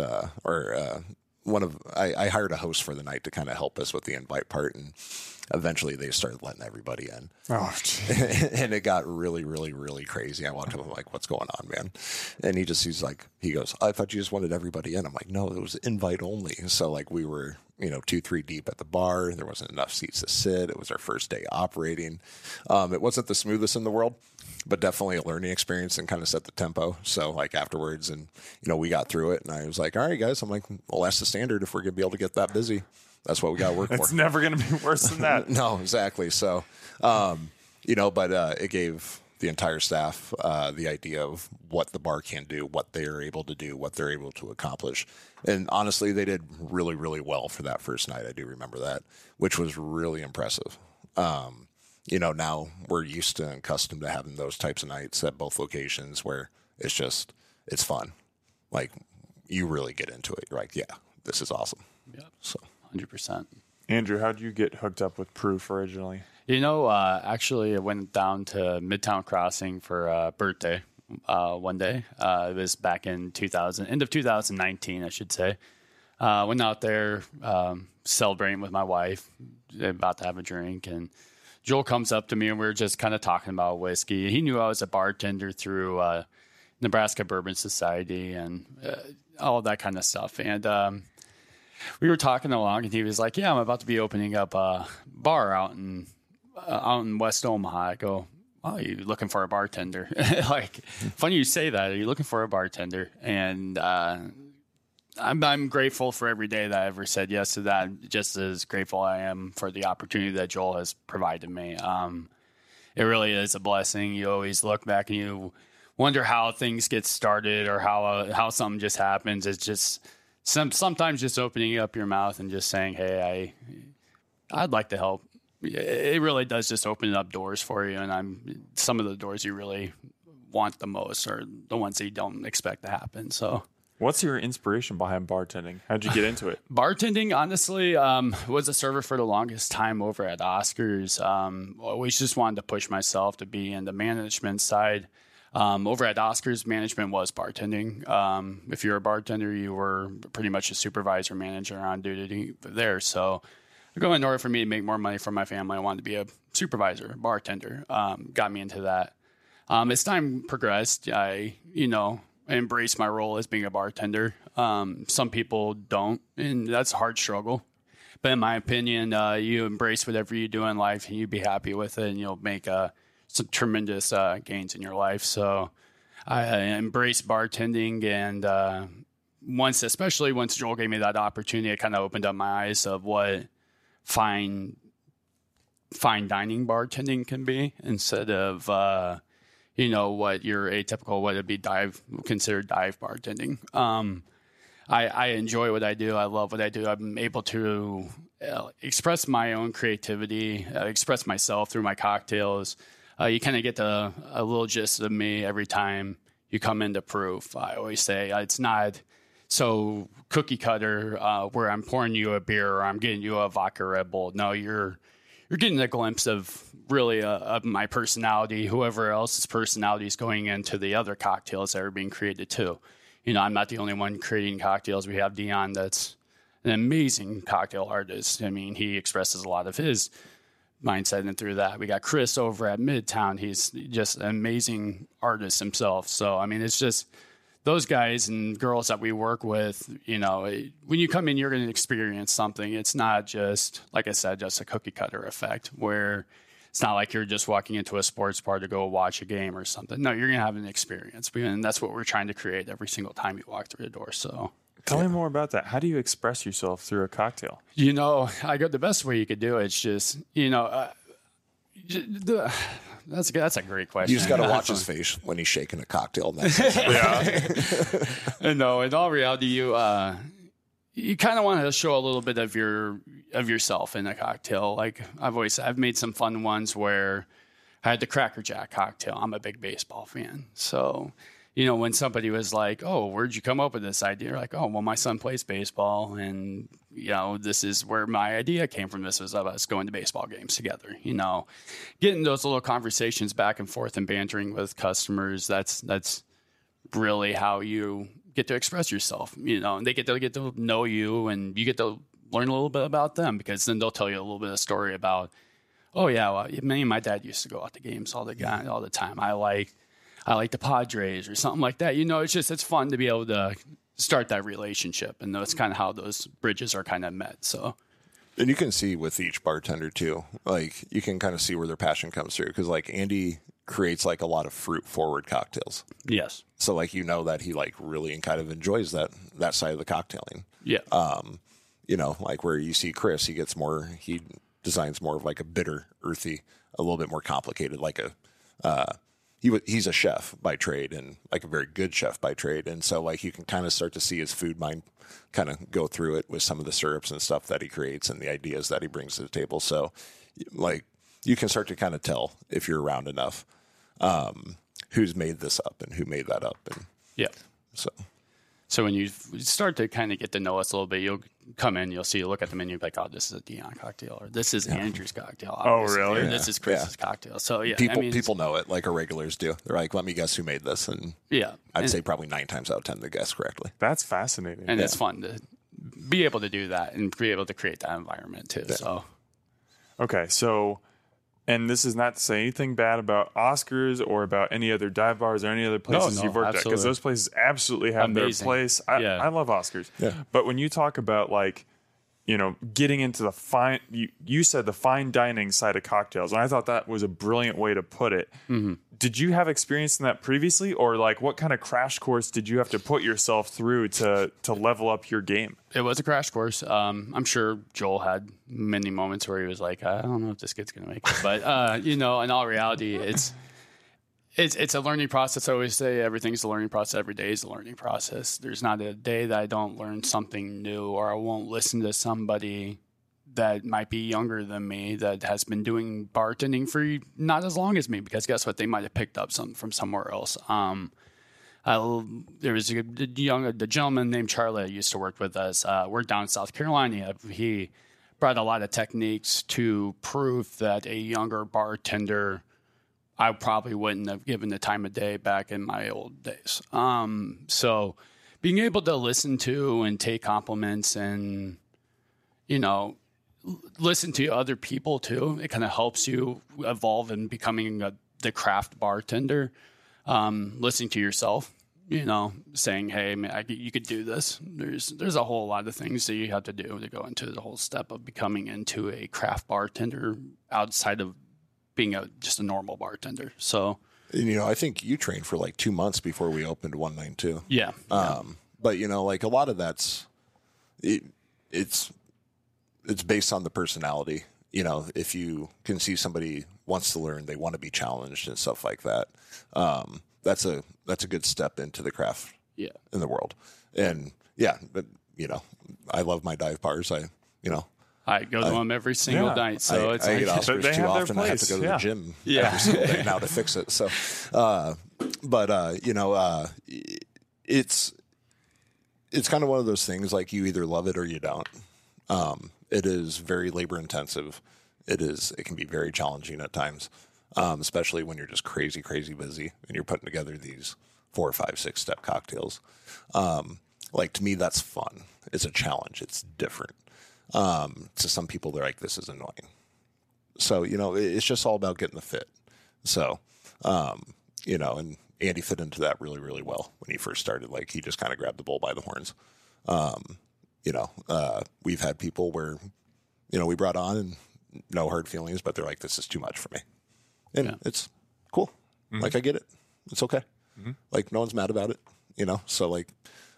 I hired a host for the night to kind of help us with the invite part, and eventually they started letting everybody in. Oh, and it got really, really, really crazy. I walked up, I'm like, what's going on, man? And he goes, I thought you just wanted everybody in. I'm like, no, it was invite only. So like we were, 2-3 deep at the bar. There wasn't enough seats to sit. It was our first day operating. It wasn't the smoothest in the world, but definitely a learning experience and kind of set the tempo. So like afterwards, and we got through it, and I was like, all right, guys, I'm like, well, that's the standard if we're going to be able to get that busy. That's what we got to work for. It's never going to be worse than that. No, exactly. So, but it gave the entire staff the idea of what the bar can do, what they are able to do, what they're able to accomplish. And honestly, they did really, really well for that first night. I do remember that, which was really impressive. Now we're used to and accustomed to having those types of nights at both locations where it's fun. Like, you really get into it. You're like, yeah, this is awesome. Yep. So 100%. Andrew, how'd you get hooked up with Proof originally? Actually, I went down to Midtown Crossing for a birthday one day. It was back in end of 2019, I should say. Went out there celebrating with my wife, about to have a drink, and Joel comes up to me, and we were just kind of talking about whiskey. He knew I was a bartender through Nebraska Bourbon Society and all that kind of stuff. And we were talking along, and he was like, yeah, I'm about to be opening up a bar out in West Omaha. I go, oh, you looking for a bartender? Like, funny you say that. Are you looking for a bartender? And I'm grateful for every day that I ever said yes to that, just as grateful I am for the opportunity that Joel has provided me. It really is a blessing. You always look back and you wonder how things get started or how something just happens. It's just sometimes just opening up your mouth and just saying, hey, I'd like to help. It really does just open up doors for you. And some of the doors you really want the most are the ones that you don't expect to happen. So what's your inspiration behind bartending? How'd you get into it? Bartending, honestly, was a server for the longest time over at Oscars. Always just wanted to push myself to be in the management side. Over at Oscars, management was bartending. If you're a bartender, you were pretty much a supervisor, manager on duty there. So in order for me to make more money for my family, I wanted to be a supervisor, bartender. Got me into that. As time progressed, I embraced my role as being a bartender. Some people don't, and that's a hard struggle. But in my opinion, you embrace whatever you do in life, and you be happy with it, and you'll make some tremendous gains in your life. So I embraced bartending, and especially once Joel gave me that opportunity, it kind of opened up my eyes of what fine dining bartending can be, instead of what your atypical, what would be considered dive bartending. I enjoy what I do. I love what I do. I'm able to express my own creativity, express myself through my cocktails. You kind of get a little gist of me every time you come into Proof. I always say it's not so cookie cutter where I'm pouring you a beer or I'm getting you a vodka Red Bull. No, you're getting a glimpse of really of my personality, whoever else's personality is going into the other cocktails that are being created too. I'm not the only one creating cocktails. We have Dion, that's an amazing cocktail artist. I mean, he expresses a lot of his mindset and through that. We got Chris over at Midtown. He's just an amazing artist himself. So, I mean, it's just those guys and girls that we work with, you know, when you come in, you're going to experience something. It's not just, like I said, just a cookie cutter effect where it's not like you're just walking into a sports bar to go watch a game or something. No, you're going to have an experience. And that's what we're trying to create every single time you walk through the door. So Tell me more about that. How do you express yourself through a cocktail? you know, I go the best way you could do it. It's just, you know, that's a great question. You just got to watch his face when he's shaking a cocktail. And that's No, in all reality, you kind of want to show a little bit of yourself in a cocktail. Like I've made some fun ones where I had the Cracker Jack cocktail. I'm a big baseball fan, so you know when somebody was like, "Oh, where'd you come up with this idea?" You're like, "Oh, well, my son plays baseball, and you know this is where my idea came from. This was of us going to baseball games together. You know, getting those little conversations back and forth and bantering with customers. That's really how you get to express yourself, you know, and they get to know you and you get to learn a little bit about them because then they'll tell you a little bit of story about, oh yeah, well, me and my dad used to go out to games all the time. I like the Padres or something like that. You know, it's fun to be able to start that relationship. And that's kind of how those bridges are kind of met. So. And you can see with each bartender too, like you can kind of see where their passion comes through. Cause like Andy creates like a lot of fruit forward cocktails. Yes. So like, you know, that he like really kind of enjoys that side of the cocktailing. Yeah. You know, like where you see Chris, he designs more of like a bitter, earthy, a little bit more complicated, like he's a chef by trade and like a very good chef by trade. And so like you can kind of start to see his food mind kind of go through it with some of the syrups and stuff that he creates and the ideas that he brings to the table. So like you can start to kind of tell if you're around enough, who's made this up and who made that up. And yeah. So when you start to kind of get to know us a little bit, you'll come in, you'll look at the menu, like, oh, this is a Dion cocktail, or this is Andrew's cocktail. Oh, really? Or this is Chris's cocktail. So yeah, people know it like our regulars do. They're like, let me guess who made this. And I'd say probably 9 times out of 10 they guess correctly. That's fascinating. And it's fun to be able to do that and be able to create that environment too. Yeah. So. Okay. So, and this is not to say anything bad about Oscars or about any other dive bars or any other places you've worked at, because those places absolutely have their place. I love Oscars. Yeah. But when you talk about like, you know, getting into the fine, you said the fine dining side of cocktails, and I thought that was a brilliant way to put it. Mm-hmm. Did you have experience in that previously, or like what kind of crash course did you have to put yourself through to level up your game? It was a crash course. I'm sure Joel had many moments where he was like, I don't know if this kid's going to make it. But, you know, in all reality, it's a learning process. I always say everything's a learning process. Every day is a learning process. There's not a day that I don't learn something new or I won't listen to somebody that might be younger than me that has been doing bartending for not as long as me, because guess what? They might have picked up something from somewhere else. There was the gentleman named Charlie that used to work with us. We're down in South Carolina. He brought a lot of techniques to prove that a younger bartender, I probably wouldn't have given the time of day back in my old days. So being able to listen to and take compliments and, you know, listen to other people too, it kind of helps you evolve in becoming the craft bartender. Listening to yourself, you know, saying, hey, man, you could do this. There's a whole lot of things that you have to do to go into the whole step of becoming into a craft bartender outside of being just a normal bartender. So, you know, I think you trained for like 2 months before we opened 192. Yeah. But you know, like a lot of that's it's based on the personality. You know, if you can see somebody wants to learn, they want to be challenged and stuff like that. That's a good step into the craft in the world. And but you know, I love my dive bars. I go to them every single night. So I get Oscars too often. I have to go to the gym every single day now to fix it. So, you know, it's kind of one of those things like you either love it or you don't. It is very labor intensive. It can be very challenging at times, especially when you're just crazy busy and you're putting together these 4, 5, 6 step cocktails. Like to me, that's fun. It's a challenge. It's different. To some people, they're like, this is annoying. So, it's just all about getting the fit. So, and Andy fit into that really, really well when he first started. Like, he just kind of grabbed the bull by the horns. We've had people where, we brought on and no hard feelings, but they're like, this is too much for me. And it's cool. Mm-hmm. Like, I get it. It's okay. Mm-hmm. Like, no one's mad about it, So, like,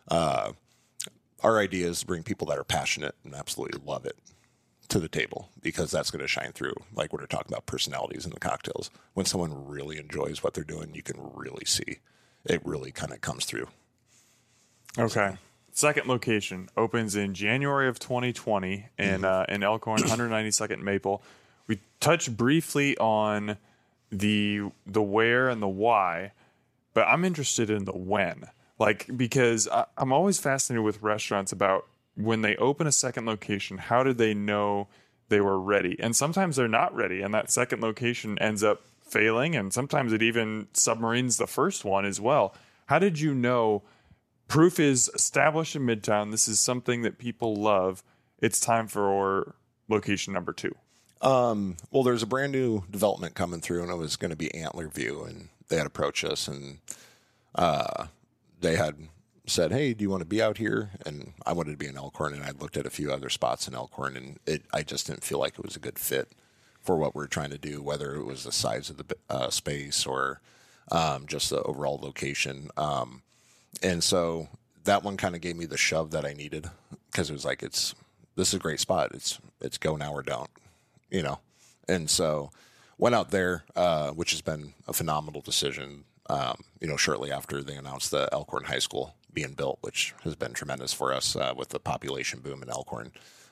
our idea is to bring people that are passionate and absolutely love it to the table, because that's going to shine through. Like, when we're talking about personalities in the cocktails, when someone really enjoys what they're doing, you can really see it really kind of comes through. Okay. Second location opens in January of 2020 in Elkhorn, 192nd Maple. We touched briefly on the where and the why, but I'm interested in the when. Like, because I'm always fascinated with restaurants about when they open a second location, how did they know they were ready? And sometimes they're not ready, and that second location ends up failing, and sometimes it even submarines the first one as well. How did you know Proof is established in Midtown? This is something that people love. It's time for location number 2. Well, there's a brand new development coming through, and it was going to be Antler View, and they had approached us, and they had said, hey, do you want to be out here? And I wanted to be in Elkhorn, and I looked at a few other spots in Elkhorn, and I just didn't feel like it was a good fit for what we're trying to do, whether it was the size of the space or just the overall location. And so that one kind of gave me the shove that I needed, because it was like, this is a great spot. It's go now or don't, And so went out there, which has been a phenomenal decision. Shortly after they announced the Elkhorn High School being built, which has been tremendous for us with the population boom in Elkhorn.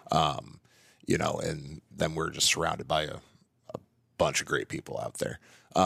And then we're just surrounded by a bunch of great people out there.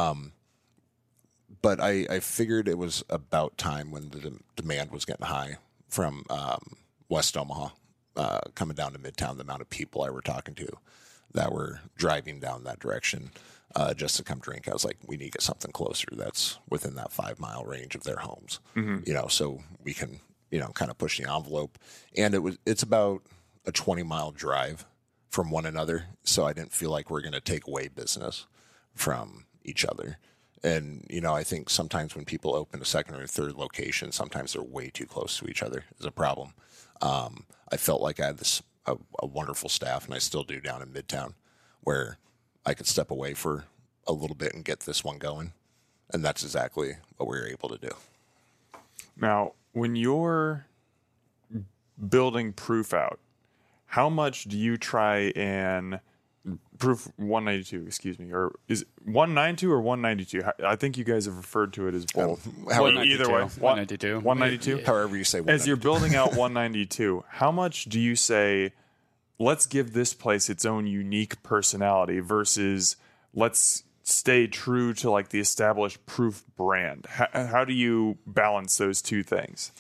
But I figured it was about time, when the demand was getting high from West Omaha coming down to Midtown, the amount of people I were talking to that were driving down that direction just to come drink. I was like, we need to get something closer that's within that 5-mile range of their homes, so we can, kind of push the envelope. And it's about a 20-mile drive from one another. So I didn't feel like we're going to take away business from each other. And, I think sometimes when people open a second or third location, sometimes they're way too close to each other is a problem. I felt like I had a wonderful staff, and I still do, down in Midtown, where I could step away for a little bit and get this one going. And that's exactly what we were able to do. Now, when you're building Proof out, how much do you try and Proof 192, excuse me, or is it 192 or 192? I think you guys have referred to it as both. Either way, 192. 192. However you say 192. As you're building out 192, how much do you say, let's give this place its own unique personality versus let's stay true to like the established Proof brand? How do you balance those two things?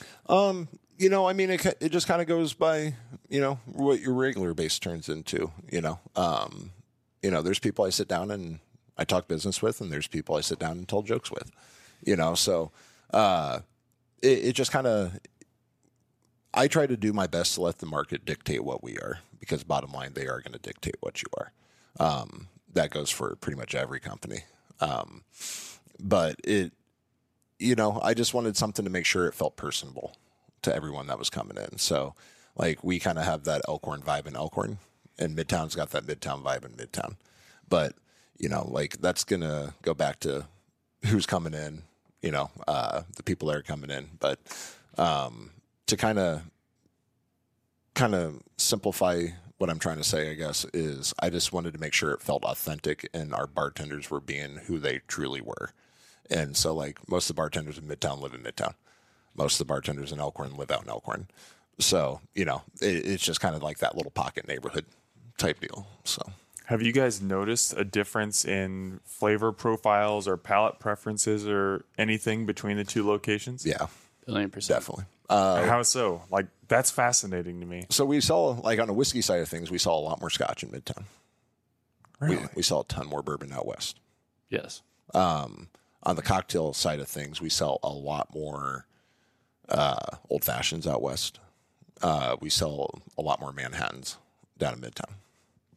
It just kind of goes by, what your regular base turns into, there's people I sit down and I talk business with, and there's people I sit down and tell jokes with, so it just kind of, I try to do my best to let the market dictate what we are, because bottom line, they are going to dictate what you are. That goes for pretty much every company. But I just wanted something to make sure it felt personable to everyone that was coming in. So like, we kind of have that Elkhorn vibe in Elkhorn, and Midtown's got that Midtown vibe in Midtown. But, that's going to go back to who's coming in, the people that are coming in. But to kind of simplify what I'm trying to say, I guess, is I just wanted to make sure it felt authentic and our bartenders were being who they truly were. And so, like, most of the bartenders in Midtown live in Midtown. Most of the bartenders in Elkhorn live out in Elkhorn. So, it's just kind of like that little pocket neighborhood type deal. So, have you guys noticed a difference in flavor profiles or palate preferences or anything between the two locations? Yeah, 1,000,000%. definitely. How so? Like, that's fascinating to me. So we saw, like, on the whiskey side of things, we saw a lot more Scotch in Midtown. Really? We saw a ton more bourbon out west. Yes. On the cocktail side of things, we sell a lot more old fashions out west. We sell a lot more Manhattans down in Midtown.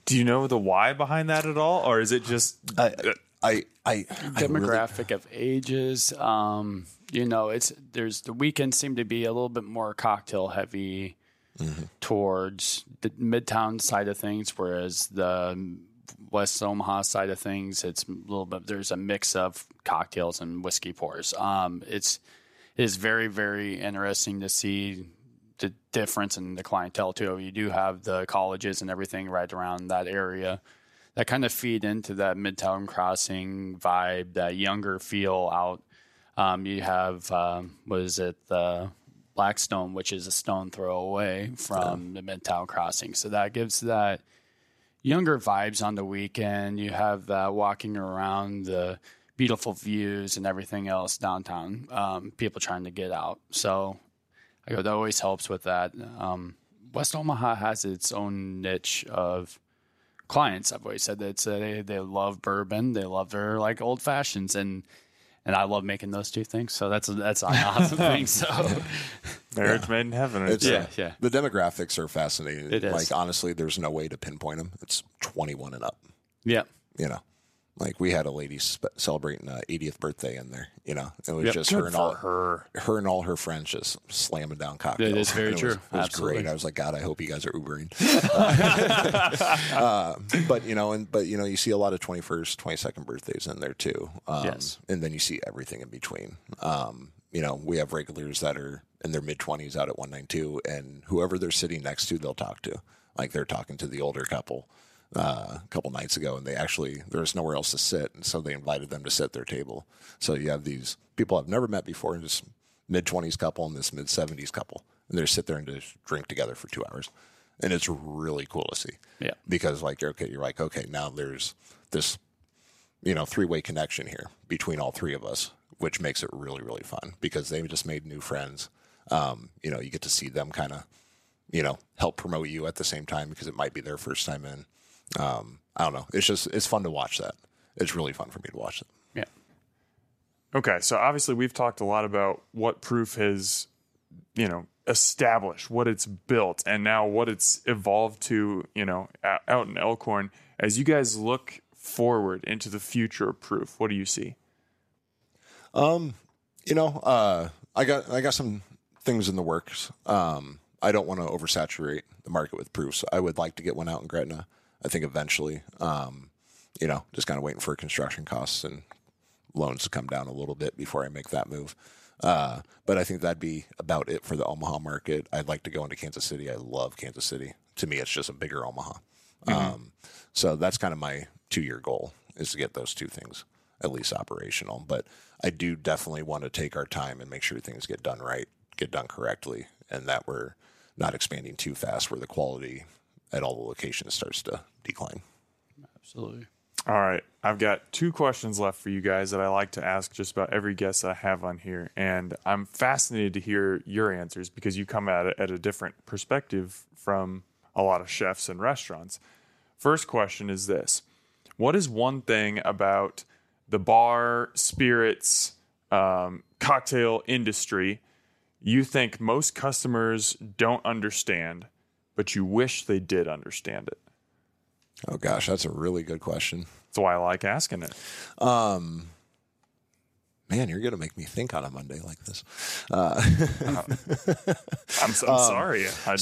Do you know the why behind that at all, or is it just Demographic of ages. There's the weekends seem to be a little bit more cocktail heavy towards the Midtown side of things, whereas the West Omaha side of things, it's a little bit. There's a mix of cocktails and whiskey pours. It is very, very interesting to see the difference in the clientele too. You do have the colleges and everything right around that area that kind of feed into that Midtown Crossing vibe, that younger feel out. You have, the Blackstone, which is a stone throw away from the Midtown Crossing. So that gives that younger vibes on the weekend. You have that walking around, the beautiful views and everything else downtown, people trying to get out. So that always helps with that. West Omaha has its own niche of clients. I've always said that they love bourbon, they love their like old fashions, and I love making those two things. So that's an awesome thing. So marriage made in heaven. Yeah. The demographics are fascinating. It is. Like honestly, there's no way to pinpoint them. It's 21 and up. Yeah. Like we had a lady celebrating 80th birthday in there. It was just Good her and all her friends just slamming down cocktails. It is very true. It was Absolutely. great. I was like, God, I hope you guys are Ubering. But you see a lot of 21st, 22nd birthdays in there too. Yes. And then you see everything in between. We have regulars that are in their mid 20s out at 192, and whoever they're sitting next to, they'll talk to. Like they're talking to the older couple. A couple nights ago, and there was nowhere else to sit, and so they invited them to sit at their table. So you have these people I've never met before, and this mid-20s couple and this mid-70s couple, and they sit there and just drink together for 2 hours, and it's really cool to see. Yeah, because you're like, okay, now there's this, three-way connection here between all three of us, which makes it really, really fun because they've just made new friends. You get to see them kind of, help promote you at the same time because it might be their first time in. I don't know. It's fun to watch that. It's really fun for me to watch it. Yeah. Okay, so obviously we've talked a lot about what Proof has, established, what it's built, and now what it's evolved to, out in Elkhorn. As you guys look forward into the future of Proof, what do you see? I got some things in the works. I don't want to oversaturate the market with Proof, so I would like to get one out in Gretna. I think eventually, just kind of waiting for construction costs and loans to come down a little bit before I make that move. But I think that'd be about it for the Omaha market. I'd like to go into Kansas City. I love Kansas City. To me, it's just a bigger Omaha. So that's kind of my 2-year goal is to get those two things at least operational. But I do definitely want to take our time and make sure things get done right, get done correctly, and that we're not expanding too fast where the quality at all the locations starts to decline. Absolutely. All right. I've got 2 questions left for you guys that I like to ask just about every guest I have on here. And I'm fascinated to hear your answers because you come at it at a different perspective from a lot of chefs and restaurants. First question is this. What is one thing about the bar, spirits, cocktail industry you think most customers don't understand, but you wish they did understand it? Oh gosh, that's a really good question. That's why I like asking it. Man, you're going to make me think on a Monday like this. I'm sorry.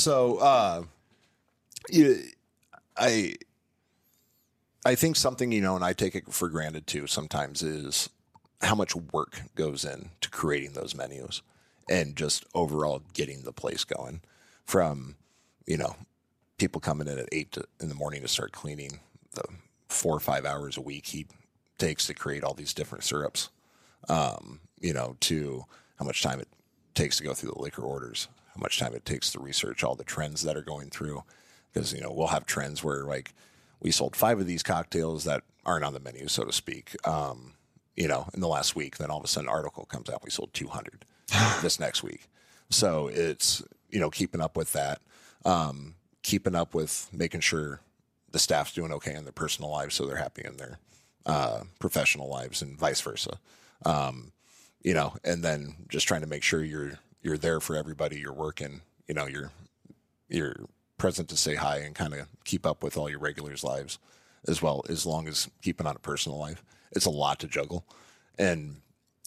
I think something, and I take it for granted too sometimes, is how much work goes into creating those menus and just overall getting the place going from, people coming in at 8 in the morning to start cleaning, the 4 or 5 hours a week he takes to create all these different syrups, to how much time it takes to go through the liquor orders, how much time it takes to research all the trends that are going through. Because, we'll have trends where like we sold 5 of these cocktails that aren't on the menu, so to speak, in the last week. Then all of a sudden an article comes out, we sold 200 this next week. So it's, keeping up with that. Keeping up with making sure the staff's doing okay in their personal lives so they're happy in their professional lives and vice versa. And then just trying to make sure you're there for everybody, you're working, you're present to say hi and kind of keep up with all your regulars' lives as well, as long as keeping on a personal life. It's a lot to juggle. And,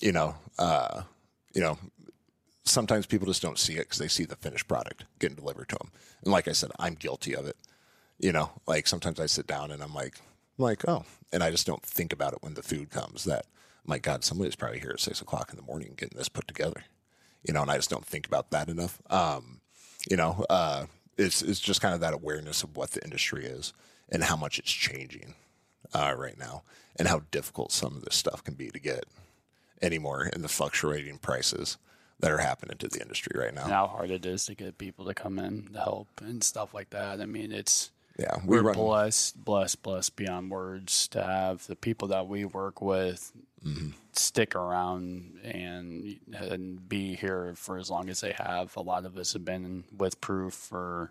sometimes people just don't see it because they see the finished product getting delivered to them. And like I said, I'm guilty of it. Like sometimes I sit down and I'm like, oh, and I just don't think about it when the food comes that, my God, somebody's probably here at 6 o'clock in the morning getting this put together, and I just don't think about that enough. It's just kind of that awareness of what the industry is and how much it's changing right now and how difficult some of this stuff can be to get anymore in the fluctuating prices that are happening to the industry right now. And how hard it is to get people to come in to help and stuff like that. I mean, we're blessed beyond words to have the people that we work with stick around and be here for as long as they have. A lot of us have been with Proof for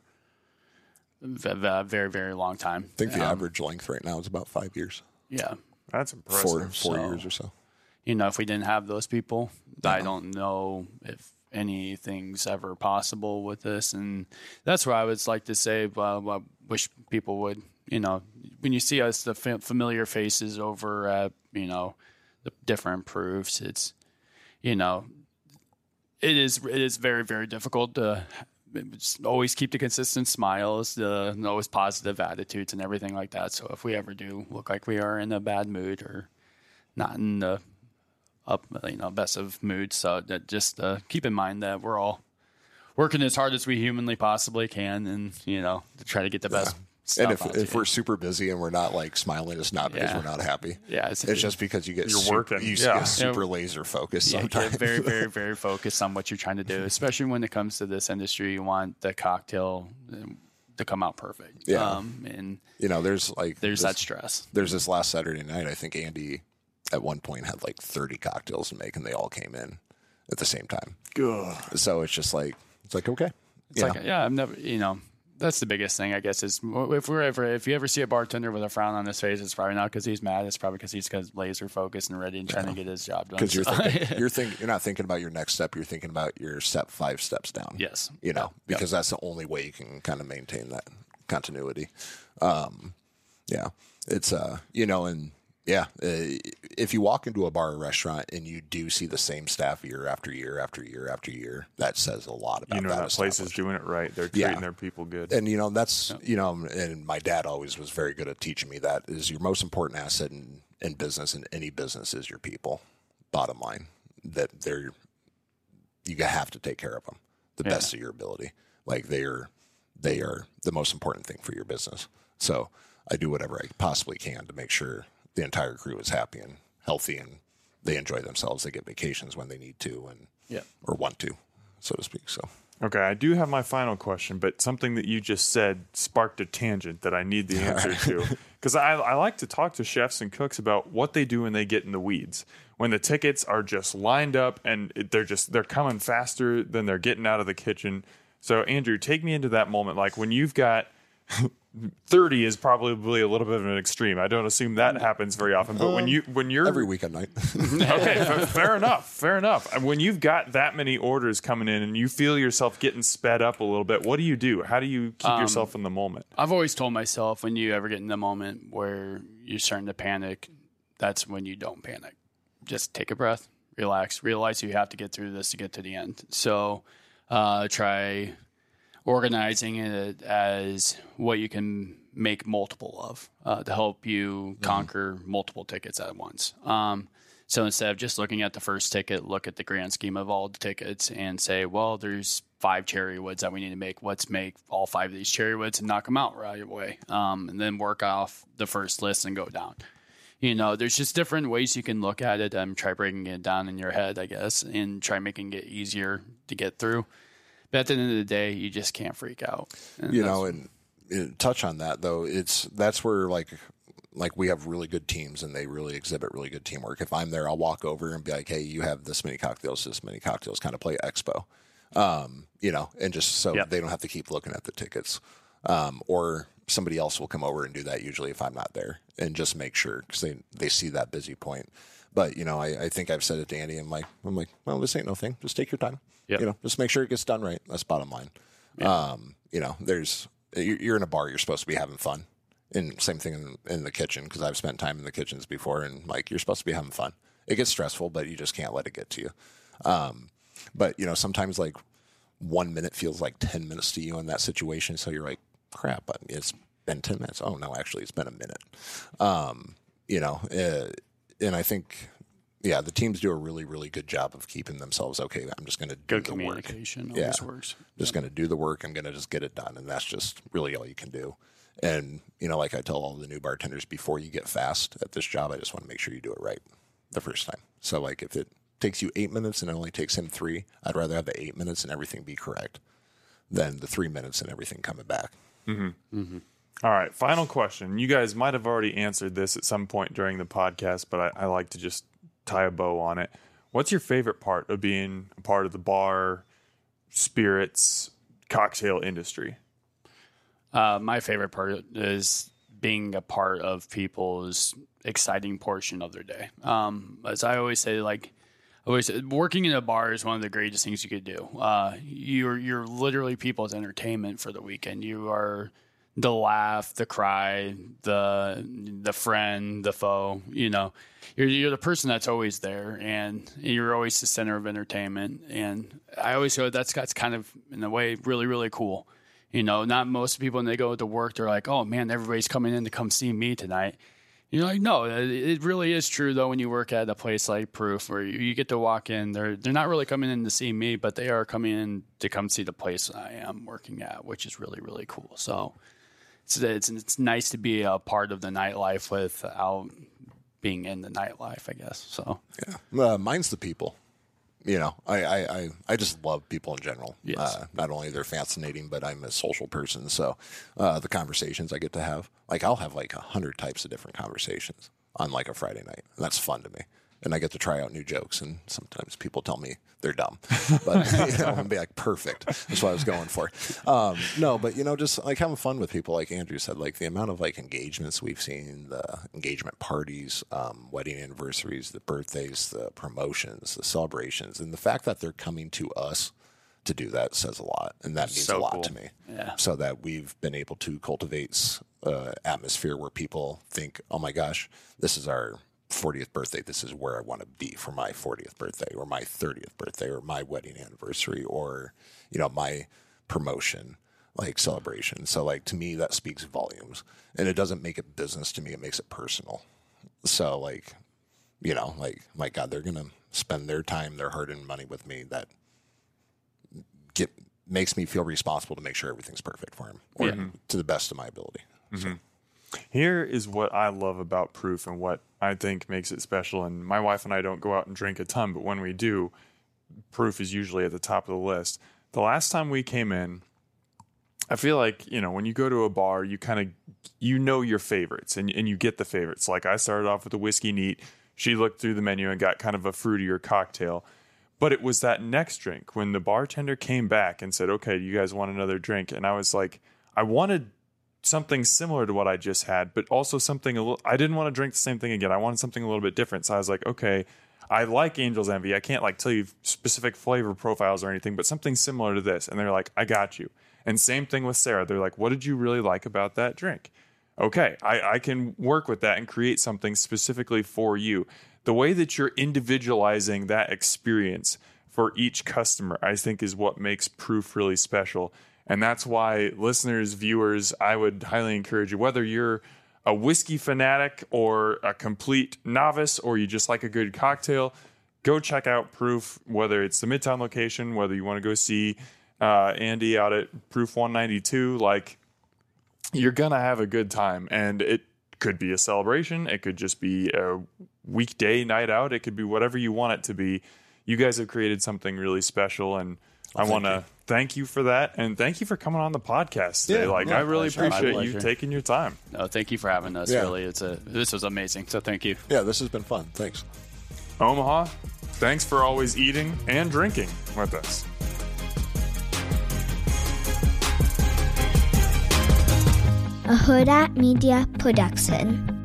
a very, very long time. I think the average length right now is about 5 years. Yeah. That's impressive. Four years or so. If we didn't have those people, I don't know if anything's ever possible with this. And that's where I would like to say, I wish people would, when you see us, the familiar faces over at, the different proofs, it's, it is very, very difficult to always keep the consistent smiles, always positive attitudes and everything like that. So if we ever do look like we are in a bad mood or not in the best of moods, so that just keep in mind that we're all working as hard as we humanly possibly can, and to try to get the best stuff. And if we're super busy and we're not like smiling, it's not because we're not happy. Yeah, it's just because you get working. You get super laser focused. Sometimes get very, very, very focused on what you're trying to do. Especially when it comes to this industry, you want the cocktail to come out perfect. Yeah, and there's that stress. There's this last Saturday night. I think Andy at one point had like 30 cocktails to make, and they all came in at the same time. Good. So it's just like, okay. I've never, that's the biggest thing, I guess, is if you ever see a bartender with a frown on his face, it's probably not because he's mad. It's probably because he's laser focused and ready and trying to get his job done. Because you're not thinking about your next step. You're thinking about your 5 steps down. Yes. Because that's the only way you can kind of maintain that continuity. It's, if you walk into a bar or restaurant and you do see the same staff year after year after year after year, that says a lot about that place is doing it right. They're treating their people good. And, that's, and my dad always was very good at teaching me that is your most important asset in business, in any business, is your people. Bottom line, that you have to take care of them the best of your ability. Like they are the most important thing for your business. So I do whatever I possibly can to make sure the entire crew is happy and healthy and they enjoy themselves. They get vacations when they need to or want to, so to speak. So, okay. I do have my final question, but something that you just said sparked a tangent that I need the answer to. Cause I like to talk to chefs and cooks about what they do when they get in the weeds, when the tickets are just lined up and they're coming faster than they're getting out of the kitchen. So Andrew, take me into that moment. Like when you've got 30 is probably a little bit of an extreme. I don't assume that happens very often. But when you're every weekend night, okay, fair enough. And when you've got that many orders coming in and you feel yourself getting sped up a little bit, what do you do? How do you keep yourself in the moment? I've always told myself when you ever get in the moment where you're starting to panic, that's when you don't panic. Just take a breath, relax, realize you have to get through this to get to the end. So try organizing it as what you can make multiple of to help you conquer multiple tickets at once. So instead of just looking at the first ticket, look at the grand scheme of all the tickets and say, well, there's 5 cherry woods that we need to make. Let's make all 5 of these cherry woods and knock them out right away. And then work off the first list and go down. There's just different ways you can look at it and try breaking it down in your head, I guess, and try making it easier to get through. But at the end of the day, you just can't freak out. And touch on that though. That's where like we have really good teams and they really exhibit really good teamwork. If I'm there, I'll walk over and be like, hey, you have this many cocktails, kind of play expo, and just so they don't have to keep looking at the tickets. Or somebody else will come over and do that usually if I'm not there and just make sure because they see that busy point. But, I think I've said it to Andy. I'm like, well, this ain't no thing. Just take your time. Yep. Just make sure it gets done right. That's bottom line. Yeah. you're in a bar, you're supposed to be having fun. And same thing in the kitchen, because I've spent time in the kitchens before, and like, you're supposed to be having fun. It gets stressful, but you just can't let it get to you. But sometimes like 1 minute feels like 10 minutes to you in that situation. So you're like, crap, it's been 10 minutes. Oh no, actually it's been a minute. And I think, the teams do a really, really good job of keeping themselves okay. I'm just going to do Good the communication work. always works. Just going to do the work. I'm going to just get it done. And that's just really all you can do. And, like I tell all the new bartenders, before you get fast at this job, I just want to make sure you do it right the first time. So like if it takes you 8 minutes and it only takes him 3, I'd rather have the 8 minutes and everything be correct than the 3 minutes and everything coming back. Mm-hmm. Mm-hmm. All right, final question. You guys might have already answered this at some point during the podcast, but I like to just tie a bow on it. What's your favorite part of being a part of the bar, spirits, cocktail industry? My favorite part is being a part of people's exciting portion of their day. As I always say, working in a bar is one of the greatest things you could do. You're literally people's entertainment for the weekend. You are the laugh, the cry, the friend, the foe. You're the person that's always there, and you're always the center of entertainment. And I always feel that's kind of, in a way, really, really cool. Not most people, when they go to work, they're like, oh man, everybody's coming in to come see me tonight. No, it really is true though. When you work at a place like Proof, where you get to walk in, they're not really coming in to see me, but they are coming in to come see the place I am working at, which is really, really cool. So it's nice to be a part of the nightlife without being in the nightlife, I guess. So mine's the people. I just love people in general. Yes. Not only they're fascinating, but I'm a social person. So the conversations I get to have, like I'll have like 100 types of different conversations on like a Friday night. And that's fun to me. And I get to try out new jokes. And sometimes people tell me they're dumb, but I'm gonna be like, perfect. That's what I was going for. No, but just like having fun with people, like Andrew said, like the amount of like engagements we've seen, the engagement parties, wedding anniversaries, the birthdays, the promotions, the celebrations, and the fact that they're coming to us to do that says a lot. And that means a lot to me. Yeah. So that we've been able to cultivate atmosphere where people think, oh my gosh, this is our 40th birthday. This is where I want to be for my 40th birthday or my 30th birthday or my wedding anniversary or, my promotion, like celebration. So like, to me, that speaks volumes, and it doesn't make it business to me. It makes it personal. So like, my God, they're going to spend their time, their hard-earned money with me. That makes me feel responsible to make sure everything's perfect for him or to the best of my ability. Mm-hmm. Here is what I love about Proof and what I think makes it special. And my wife and I don't go out and drink a ton, but when we do, Proof is usually at the top of the list. The last time we came in, I feel like, when you go to a bar, you kind of, your favorites and you get the favorites. Like I started off with a whiskey neat. She looked through the menu and got kind of a fruitier cocktail. But it was that next drink when the bartender came back and said, okay, you guys want another drink? And I was like, I wanted something similar to what I just had, but also something I didn't want to drink the same thing again. I wanted something a little bit different. So I was like, okay, I like Angel's Envy. I can't like tell you specific flavor profiles or anything, but something similar to this. And they're like, I got you. And same thing with Sarah. They're like, what did you really like about that drink? Okay, I can work with that and create something specifically for you. The way that you're individualizing that experience for each customer, I think, is what makes Proof really special. And that's why listeners, viewers, I would highly encourage you, whether you're a whiskey fanatic or a complete novice, or you just like a good cocktail, go check out Proof, whether it's the Midtown location, whether you want to go see Andy out at Proof 192, like, you're going to have a good time. And it could be a celebration. It could just be a weekday night out. It could be whatever you want it to be. You guys have created something really special, and I want to thank you for that, and thank you for coming on the podcast today. I really appreciate you taking your time. No, thank you for having us. Really, this was amazing. So thank you. Yeah, this has been fun. Thanks. Omaha, thanks for always eating and drinking with us. A Huda Media Production.